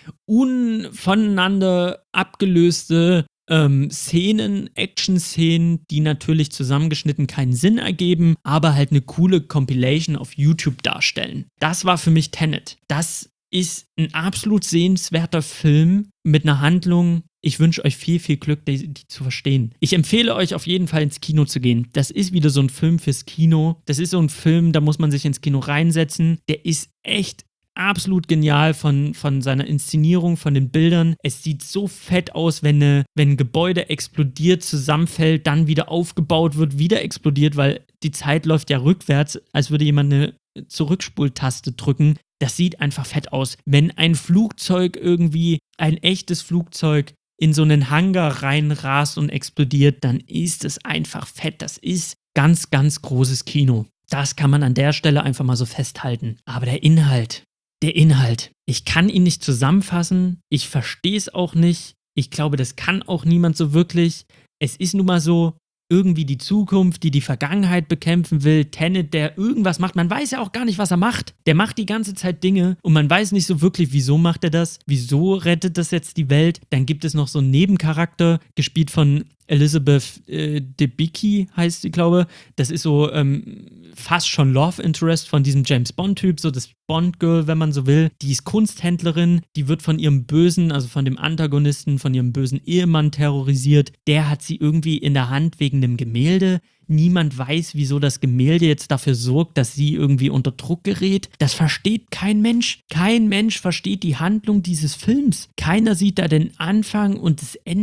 Voneinander abgelöste Szenen, Action-Szenen, die natürlich zusammengeschnitten keinen Sinn ergeben, aber halt eine coole Compilation auf YouTube darstellen. Das war für mich Tenet. Das ist ein absolut sehenswerter Film mit einer Handlung. Ich wünsche euch viel, viel Glück, die zu verstehen. Ich empfehle euch auf jeden Fall ins Kino zu gehen. Das ist wieder so ein Film fürs Kino. Das ist so ein Film, da muss man sich ins Kino reinsetzen. Der ist echt absolut genial von seiner Inszenierung, von den Bildern. Es sieht so fett aus, wenn ein Gebäude explodiert, zusammenfällt, dann wieder aufgebaut wird, wieder explodiert, weil die Zeit läuft ja rückwärts, als würde jemand eine Zurückspultaste drücken. Das sieht einfach fett aus. Wenn ein Flugzeug irgendwie, ein echtes Flugzeug, in so einen Hangar reinrast und explodiert, dann ist es einfach fett. Das ist ganz, ganz großes Kino. Das kann man an der Stelle einfach mal so festhalten. Aber der Inhalt, ich kann ihn nicht zusammenfassen. Ich verstehe es auch nicht. Ich glaube, das kann auch niemand so wirklich. Es ist nun mal so, irgendwie die Zukunft, die Vergangenheit bekämpfen will. Tenet, der irgendwas macht. Man weiß ja auch gar nicht, was er macht. Der macht die ganze Zeit Dinge und man weiß nicht so wirklich, wieso macht er das? Wieso rettet das jetzt die Welt? Dann gibt es noch so einen Nebencharakter, gespielt von Elizabeth Debicki, heißt sie, glaube ich. Das ist so fast schon Love Interest von diesem James Bond-Typ, so das Bond-Girl, wenn man so will. Die ist Kunsthändlerin, die wird von ihrem bösen, also von dem Antagonisten, von ihrem bösen Ehemann terrorisiert. Der hat sie irgendwie in der Hand wegen dem Gemälde. Niemand weiß, wieso das Gemälde jetzt dafür sorgt, dass sie irgendwie unter Druck gerät. Das versteht kein Mensch. Kein Mensch versteht die Handlung dieses Films. Keiner sieht da den Anfang und das Ende.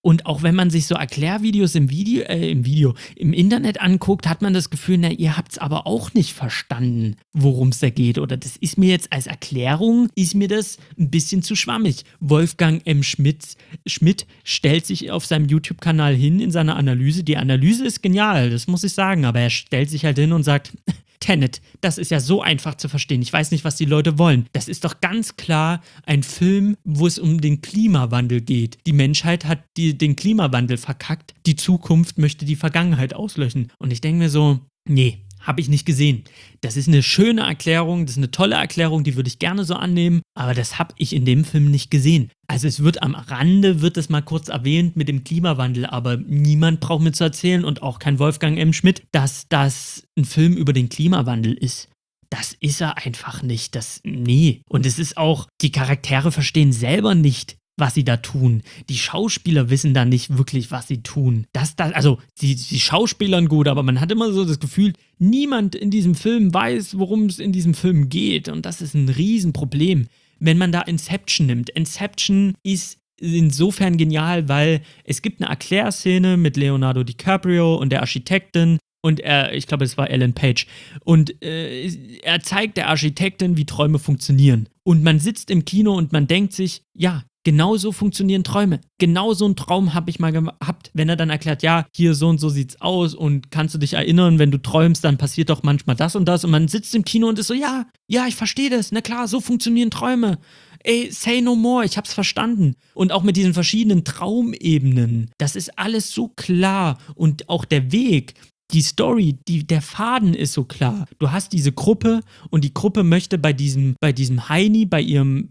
Und auch wenn man sich so Erklärvideos im Internet anguckt, hat man das Gefühl, na, ihr habt es aber auch nicht verstanden, worum es da geht. Oder das ist mir jetzt als Erklärung, ist mir das ein bisschen zu schwammig. Wolfgang M. Schmidt stellt sich auf seinem YouTube-Kanal hin in seiner Analyse. Die Analyse ist genial, das muss ich sagen, aber er stellt sich halt hin und sagt, Tenet, das ist ja so einfach zu verstehen. Ich weiß nicht, was die Leute wollen. Das ist doch ganz klar ein Film, wo es um den Klimawandel geht. Die Menschheit hat den Klimawandel verkackt. Die Zukunft möchte die Vergangenheit auslöschen. Und ich denke mir so, nee, habe ich nicht gesehen. Das ist eine schöne Erklärung, das ist eine tolle Erklärung, die würde ich gerne so annehmen, aber das habe ich in dem Film nicht gesehen. Also es wird am Rande, wird es mal kurz erwähnt mit dem Klimawandel, aber niemand braucht mir zu erzählen und auch kein Wolfgang M. Schmidt, dass das ein Film über den Klimawandel ist. Das ist er einfach nicht. Nee. Und es ist auch, die Charaktere verstehen selber nicht, was sie da tun. Die Schauspieler wissen da nicht wirklich, was sie tun. Also, sie schauspielern gut, aber man hat immer so das Gefühl, niemand in diesem Film weiß, worum es in diesem Film geht. Und das ist ein Riesenproblem. Wenn man da Inception nimmt. Inception ist insofern genial, weil es gibt eine Erklärszene mit Leonardo DiCaprio und der Architektin. Und ich glaube, es war Ellen Page. Und er zeigt der Architektin, wie Träume funktionieren. Und man sitzt im Kino und man denkt sich, ja, genau so funktionieren Träume. Genau so einen Traum habe ich mal gehabt, wenn er dann erklärt, ja, hier so und so sieht's aus und kannst du dich erinnern, wenn du träumst, dann passiert doch manchmal das und das. Und man sitzt im Kino und ist so, ja, ich verstehe das. Na klar, so funktionieren Träume. Ey, say no more, ich hab's verstanden. Und auch mit diesen verschiedenen Traumebenen, das ist alles so klar. Und auch der Weg, die Story, der Faden ist so klar. Du hast diese Gruppe und die Gruppe möchte bei diesem Heini, bei ihrem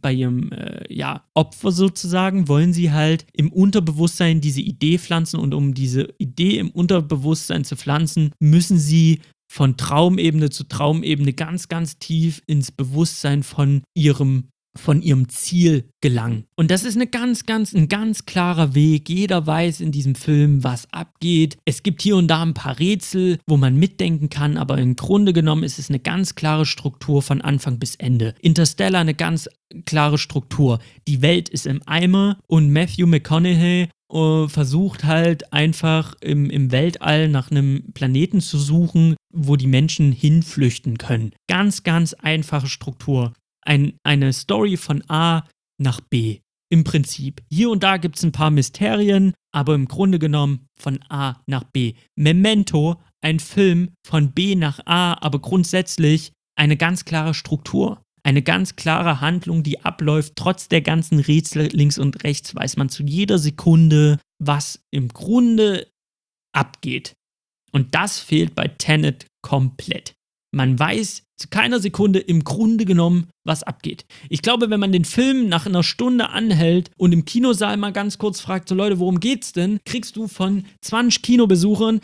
Opfer sozusagen, wollen sie halt im Unterbewusstsein diese Idee pflanzen und um diese Idee im Unterbewusstsein zu pflanzen, müssen sie von Traumebene zu Traumebene ganz, ganz tief ins Bewusstsein von ihrem Ziel gelangen. Und das ist ein ganz klarer Weg. Jeder weiß in diesem Film, was abgeht. Es gibt hier und da ein paar Rätsel, wo man mitdenken kann, aber im Grunde genommen ist es eine ganz klare Struktur von Anfang bis Ende. Interstellar eine ganz klare Struktur. Die Welt ist im Eimer und Matthew McConaughey versucht halt einfach im Weltall nach einem Planeten zu suchen, wo die Menschen hinflüchten können. Ganz einfache Struktur. Eine Story von A nach B. Im Prinzip. Hier und da gibt es ein paar Mysterien, aber im Grunde genommen von A nach B. Memento, ein Film von B nach A, aber grundsätzlich eine ganz klare Struktur. Eine ganz klare Handlung, die abläuft. Trotz der ganzen Rätsel links und rechts weiß man zu jeder Sekunde, was im Grunde abgeht. Und das fehlt bei Tenet komplett. Man weiß zu keiner Sekunde im Grunde genommen, was abgeht. Ich glaube, wenn man den Film nach einer Stunde anhält und im Kinosaal mal ganz kurz fragt, so Leute, worum geht's denn? Kriegst du von 20 Kinobesuchern,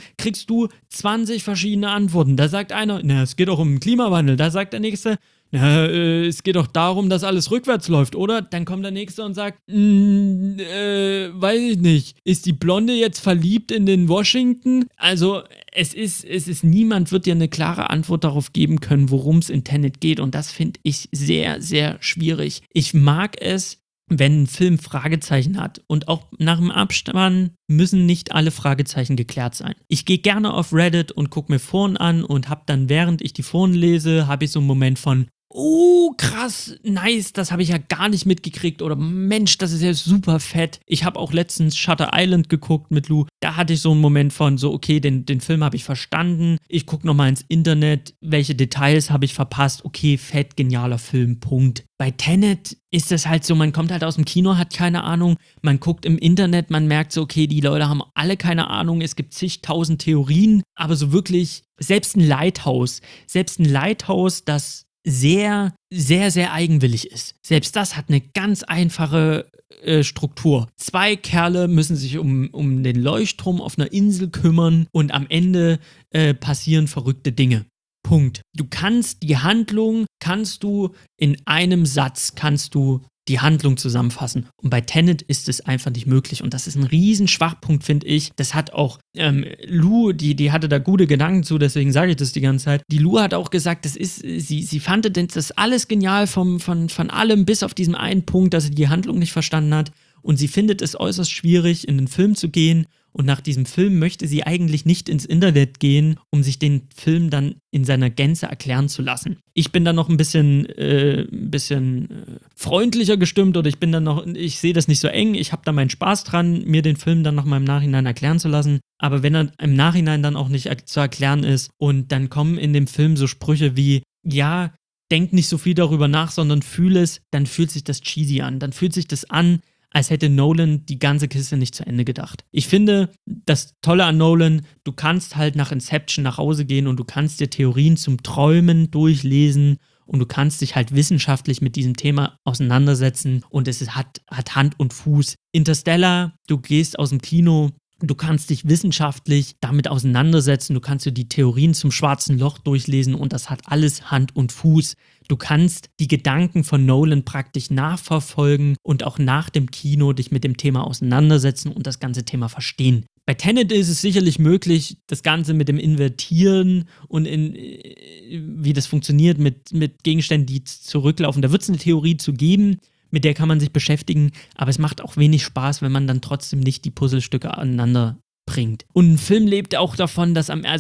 20 verschiedene Antworten. Da sagt einer, na, es geht auch um den Klimawandel. Da sagt der Nächste, na, es geht doch darum, dass alles rückwärts läuft, oder? Dann kommt der Nächste und sagt, weiß ich nicht. Ist die Blonde jetzt verliebt in den Washington? Also, niemand wird dir eine klare Antwort darauf geben können, worum es in Tenet geht. Und das finde ich sehr, sehr schwierig. Ich mag es, wenn ein Film Fragezeichen hat. Und auch nach dem Abspann müssen nicht alle Fragezeichen geklärt sein. Ich gehe gerne auf Reddit und gucke mir Foren an und habe dann, während ich die Foren lese, habe ich so einen Moment von, oh, krass, nice, das habe ich ja gar nicht mitgekriegt. Oder Mensch, das ist ja super fett. Ich habe auch letztens Shutter Island geguckt mit Lou. Da hatte ich so einen Moment von so, okay, den Film habe ich verstanden. Ich gucke nochmal ins Internet, welche Details habe ich verpasst. Okay, fett, genialer Film, Punkt. Bei Tenet ist es halt so, man kommt halt aus dem Kino, hat keine Ahnung. Man guckt im Internet, man merkt so, okay, die Leute haben alle keine Ahnung. Es gibt zigtausend Theorien. Aber so wirklich, selbst ein Lighthouse, das sehr, sehr, sehr eigenwillig ist. Selbst das hat eine ganz einfache Struktur. 2 Kerle müssen sich um den Leuchtturm auf einer Insel kümmern und am Ende passieren verrückte Dinge. Punkt. Du kannst die Handlung, in einem Satz, die Handlung zusammenfassen. Und bei Tenet ist es einfach nicht möglich. Und das ist ein riesen Schwachpunkt, finde ich. Das hat auch Lou, die hatte da gute Gedanken zu, deswegen sage ich das die ganze Zeit. Die Lou hat auch gesagt, sie fand das alles genial von allem, bis auf diesen einen Punkt, dass sie die Handlung nicht verstanden hat. und sie findet es äußerst schwierig, in den Film zu gehen. Und nach diesem Film möchte sie eigentlich nicht ins Internet gehen, um sich den Film dann in seiner Gänze erklären zu lassen. Ich bin dann noch ein bisschen freundlicher gestimmt oder ich sehe das nicht so eng. Ich habe da meinen Spaß dran, mir den Film dann nochmal im Nachhinein erklären zu lassen. Aber wenn er im Nachhinein dann auch nicht zu erklären ist und dann kommen in dem Film so Sprüche wie, ja, denk nicht so viel darüber nach, sondern fühl es, dann fühlt sich das cheesy an. Dann fühlt sich das an, als hätte Nolan die ganze Kiste nicht zu Ende gedacht. Ich finde, das Tolle an Nolan, du kannst halt nach Inception nach Hause gehen und du kannst dir Theorien zum Träumen durchlesen und du kannst dich halt wissenschaftlich mit diesem Thema auseinandersetzen und es hat Hand und Fuß. Interstellar, du gehst aus dem Kino, du kannst dich wissenschaftlich damit auseinandersetzen, du kannst dir die Theorien zum schwarzen Loch durchlesen und das hat alles Hand und Fuß. Du kannst die Gedanken von Nolan praktisch nachverfolgen und auch nach dem Kino dich mit dem Thema auseinandersetzen und das ganze Thema verstehen. Bei Tenet ist es sicherlich möglich, das Ganze mit dem Invertieren und wie das funktioniert mit Gegenständen, die zurücklaufen. Da wird es eine Theorie zu geben, mit der kann man sich beschäftigen, aber es macht auch wenig Spaß, wenn man dann trotzdem nicht die Puzzlestücke aneinander bringt. Und ein Film lebt auch davon,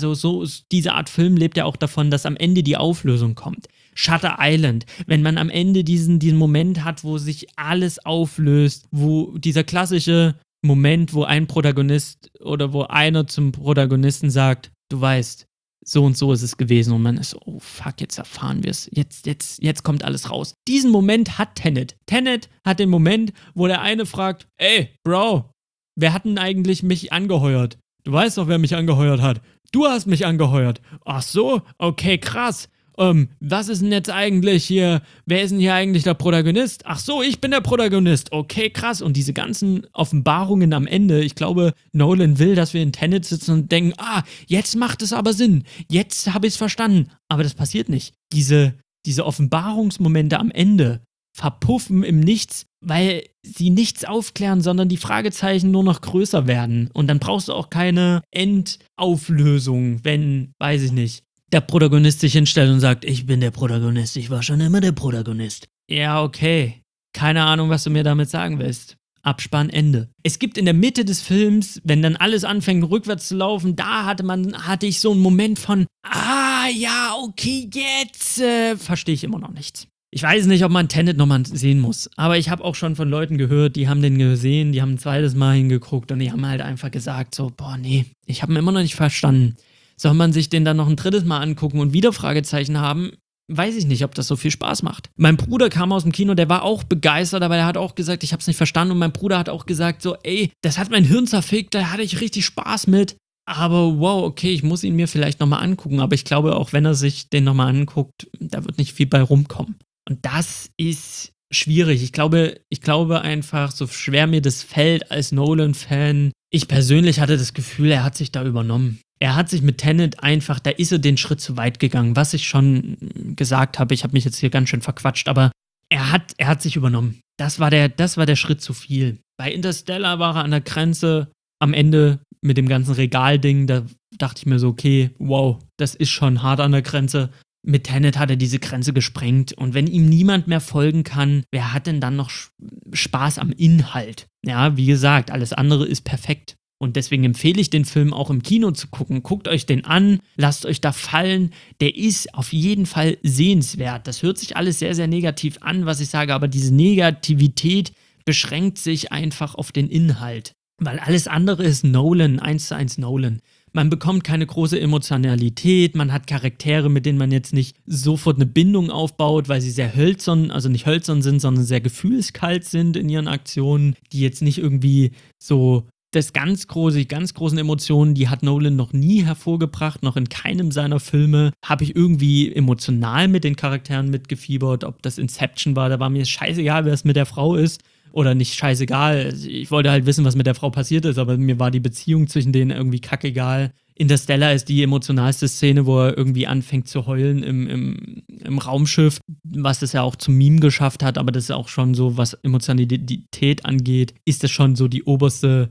diese Art Film lebt ja auch davon, dass am Ende die Auflösung kommt. Shutter Island, wenn man am Ende diesen Moment hat, wo sich alles auflöst, wo dieser klassische Moment, wo ein Protagonist oder wo einer zum Protagonisten sagt, du weißt, so und so ist es gewesen und man ist so, oh fuck, jetzt erfahren wir es, jetzt kommt alles raus. Diesen Moment hat Tenet. Tenet hat den Moment, wo der eine fragt, ey, Bro, wer hat denn eigentlich mich angeheuert? Du weißt doch, wer mich angeheuert hat. Du hast mich angeheuert. Ach so, okay, krass. Was ist denn jetzt eigentlich hier, wer ist denn hier eigentlich der Protagonist? Ach so, ich bin der Protagonist. Okay, krass. Und diese ganzen Offenbarungen am Ende, ich glaube, Nolan will, dass wir in Tenet sitzen und denken, jetzt macht es aber Sinn. Jetzt habe ich es verstanden. Aber das passiert nicht. Diese Offenbarungsmomente am Ende verpuffen im Nichts, weil sie nichts aufklären, sondern die Fragezeichen nur noch größer werden. Und dann brauchst du auch keine Endauflösung, wenn, weiß ich nicht, der Protagonist sich hinstellt und sagt, ich bin der Protagonist, ich war schon immer der Protagonist. Ja, okay. Keine Ahnung, was du mir damit sagen willst. Abspann, Ende. Es gibt in der Mitte des Films, wenn dann alles anfängt rückwärts zu laufen, da hatte ich so einen Moment von, ja, okay, jetzt verstehe ich immer noch nichts. Ich weiß nicht, ob man Tenet nochmal sehen muss, aber ich habe auch schon von Leuten gehört, die haben den gesehen, die haben ein zweites Mal hingeguckt und die haben halt einfach gesagt so, boah, nee, ich habe ihn immer noch nicht verstanden. Soll man sich den dann noch ein drittes Mal angucken und wieder Fragezeichen haben? Weiß ich nicht, ob das so viel Spaß macht. Mein Bruder kam aus dem Kino, der war auch begeistert, aber der hat auch gesagt, ich hab's nicht verstanden. Und mein Bruder hat auch gesagt so, ey, das hat mein Hirn zerfickt, da hatte ich richtig Spaß mit. Aber wow, okay, ich muss ihn mir vielleicht nochmal angucken. Aber ich glaube, auch wenn er sich den nochmal anguckt, da wird nicht viel bei rumkommen. Und das ist schwierig. Ich glaube einfach, so schwer mir das fällt als Nolan-Fan, ich persönlich hatte das Gefühl, er hat sich da übernommen. Er hat sich mit Tenet einfach, da ist er den Schritt zu weit gegangen, was ich schon gesagt habe. Ich habe mich jetzt hier ganz schön verquatscht, aber er hat sich übernommen. Das war der Schritt zu viel. Bei Interstellar war er an der Grenze am Ende mit dem ganzen Regalding, da dachte ich mir so, okay, wow, das ist schon hart an der Grenze. Mit Tenet hat er diese Grenze gesprengt und wenn ihm niemand mehr folgen kann, wer hat denn dann noch Spaß am Inhalt? Ja, wie gesagt, alles andere ist perfekt. Und deswegen empfehle ich den Film auch im Kino zu gucken. Guckt euch den an, lasst euch da fallen. Der ist auf jeden Fall sehenswert. Das hört sich alles sehr, sehr negativ an, was ich sage, aber diese Negativität beschränkt sich einfach auf den Inhalt. Weil alles andere ist Nolan, 1:1 Nolan. Man bekommt keine große Emotionalität, man hat Charaktere, mit denen man jetzt nicht sofort eine Bindung aufbaut, weil sie sehr hölzern, also nicht hölzern sind, sondern sehr gefühlskalt sind in ihren Aktionen, die jetzt nicht irgendwie so die ganz großen Emotionen, die hat Nolan noch nie hervorgebracht, noch in keinem seiner Filme habe ich irgendwie emotional mit den Charakteren mitgefiebert, ob das Inception war, da war mir scheißegal, wer es mit der Frau ist. Oder nicht scheißegal, ich wollte halt wissen, was mit der Frau passiert ist, aber mir war die Beziehung zwischen denen irgendwie kackegal. Interstellar ist die emotionalste Szene, wo er irgendwie anfängt zu heulen im Raumschiff, was es ja auch zum Meme geschafft hat, aber das ist auch schon so, was Emotionalität angeht, ist das schon so die oberste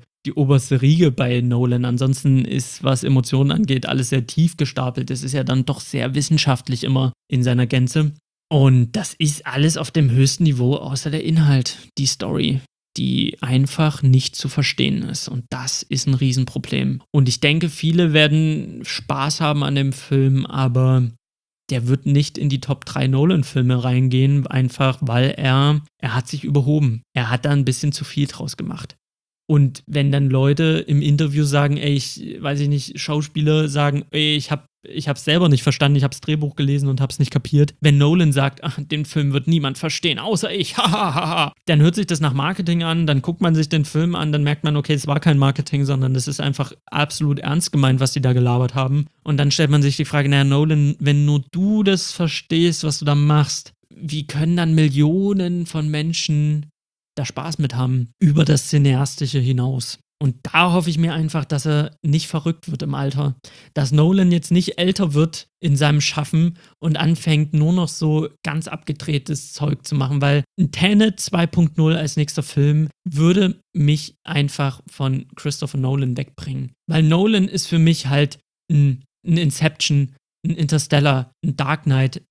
Riege bei Nolan. Ansonsten ist, was Emotionen angeht, alles sehr tief gestapelt. Das ist ja dann doch sehr wissenschaftlich immer in seiner Gänze. Und das ist alles auf dem höchsten Niveau, außer der Inhalt, die Story, die einfach nicht zu verstehen ist. Und das ist ein Riesenproblem. Und ich denke, viele werden Spaß haben an dem Film, aber der wird nicht in die Top 3 Nolan-Filme reingehen, einfach weil er hat sich überhoben. Er hat da ein bisschen zu viel draus gemacht. Und wenn dann Leute im Interview sagen, Schauspieler sagen, ich hab's selber nicht verstanden, ich hab's Drehbuch gelesen und hab's nicht kapiert. Wenn Nolan sagt, den Film wird niemand verstehen, außer ich, hahaha, dann hört sich das nach Marketing an, dann guckt man sich den Film an, dann merkt man, okay, es war kein Marketing, sondern das ist einfach absolut ernst gemeint, was die da gelabert haben. Und dann stellt man sich die Frage, naja, Nolan, wenn nur du das verstehst, was du da machst, wie können dann Millionen von Menschen da Spaß mit haben, über das Cineastische hinaus? Und da hoffe ich mir einfach, dass er nicht verrückt wird im Alter. Dass Nolan jetzt nicht älter wird in seinem Schaffen und anfängt, nur noch so ganz abgedrehtes Zeug zu machen, weil ein Tenet 2.0 als nächster Film würde mich einfach von Christopher Nolan wegbringen. Weil Nolan ist für mich halt ein Inception, ein Interstellar, ein Dark Knight,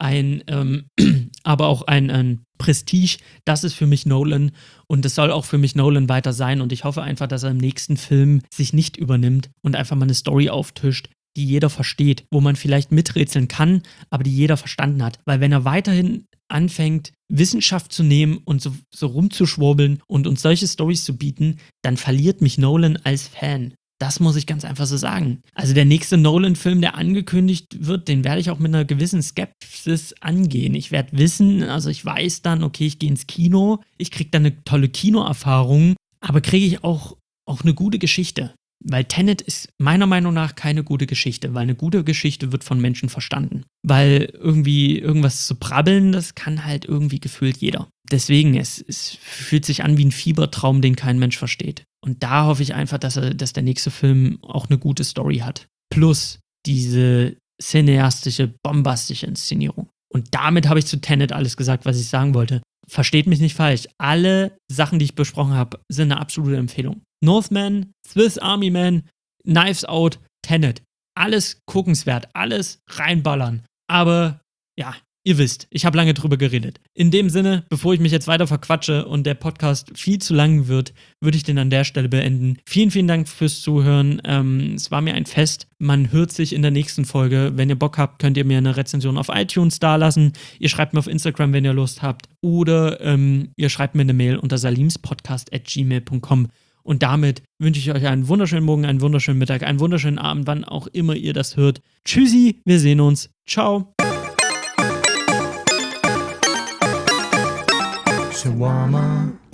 aber auch ein Prestige. Das ist für mich Nolan und das soll auch für mich Nolan weiter sein und ich hoffe einfach, dass er im nächsten Film sich nicht übernimmt und einfach mal eine Story auftischt, die jeder versteht, wo man vielleicht miträtseln kann, aber die jeder verstanden hat. Weil wenn er weiterhin anfängt, Wissenschaft zu nehmen und so rumzuschwurbeln und uns solche Storys zu bieten, dann verliert mich Nolan als Fan. Das muss ich ganz einfach so sagen. Also der nächste Nolan-Film, der angekündigt wird, den werde ich auch mit einer gewissen Skepsis angehen. Ich werde wissen, also ich weiß dann, okay, ich gehe ins Kino, ich kriege dann eine tolle Kinoerfahrung, aber kriege ich auch eine gute Geschichte. Weil Tenet ist meiner Meinung nach keine gute Geschichte, weil eine gute Geschichte wird von Menschen verstanden. Weil irgendwie irgendwas zu brabbeln, das kann halt irgendwie gefühlt jeder. Deswegen, es fühlt sich an wie ein Fiebertraum, den kein Mensch versteht. Und da hoffe ich einfach, dass der nächste Film auch eine gute Story hat. Plus diese cineastische, bombastische Inszenierung. Und damit habe ich zu Tenet alles gesagt, was ich sagen wollte. Versteht mich nicht falsch. Alle Sachen, die ich besprochen habe, sind eine absolute Empfehlung. Northman, Swiss Army Man, Knives Out, Tenet. Alles guckenswert, alles reinballern. Aber ja, ihr wisst, ich habe lange drüber geredet. In dem Sinne, bevor ich mich jetzt weiter verquatsche und der Podcast viel zu lang wird, würde ich den an der Stelle beenden. Vielen, vielen Dank fürs Zuhören. Es war mir ein Fest. Man hört sich in der nächsten Folge. Wenn ihr Bock habt, könnt ihr mir eine Rezension auf iTunes dalassen. Ihr schreibt mir auf Instagram, wenn ihr Lust habt. Oder ihr schreibt mir eine Mail unter salimspodcast@gmail.com. Und damit wünsche ich euch einen wunderschönen Morgen, einen wunderschönen Mittag, einen wunderschönen Abend, wann auch immer ihr das hört. Tschüssi, wir sehen uns. Ciao. Shawarma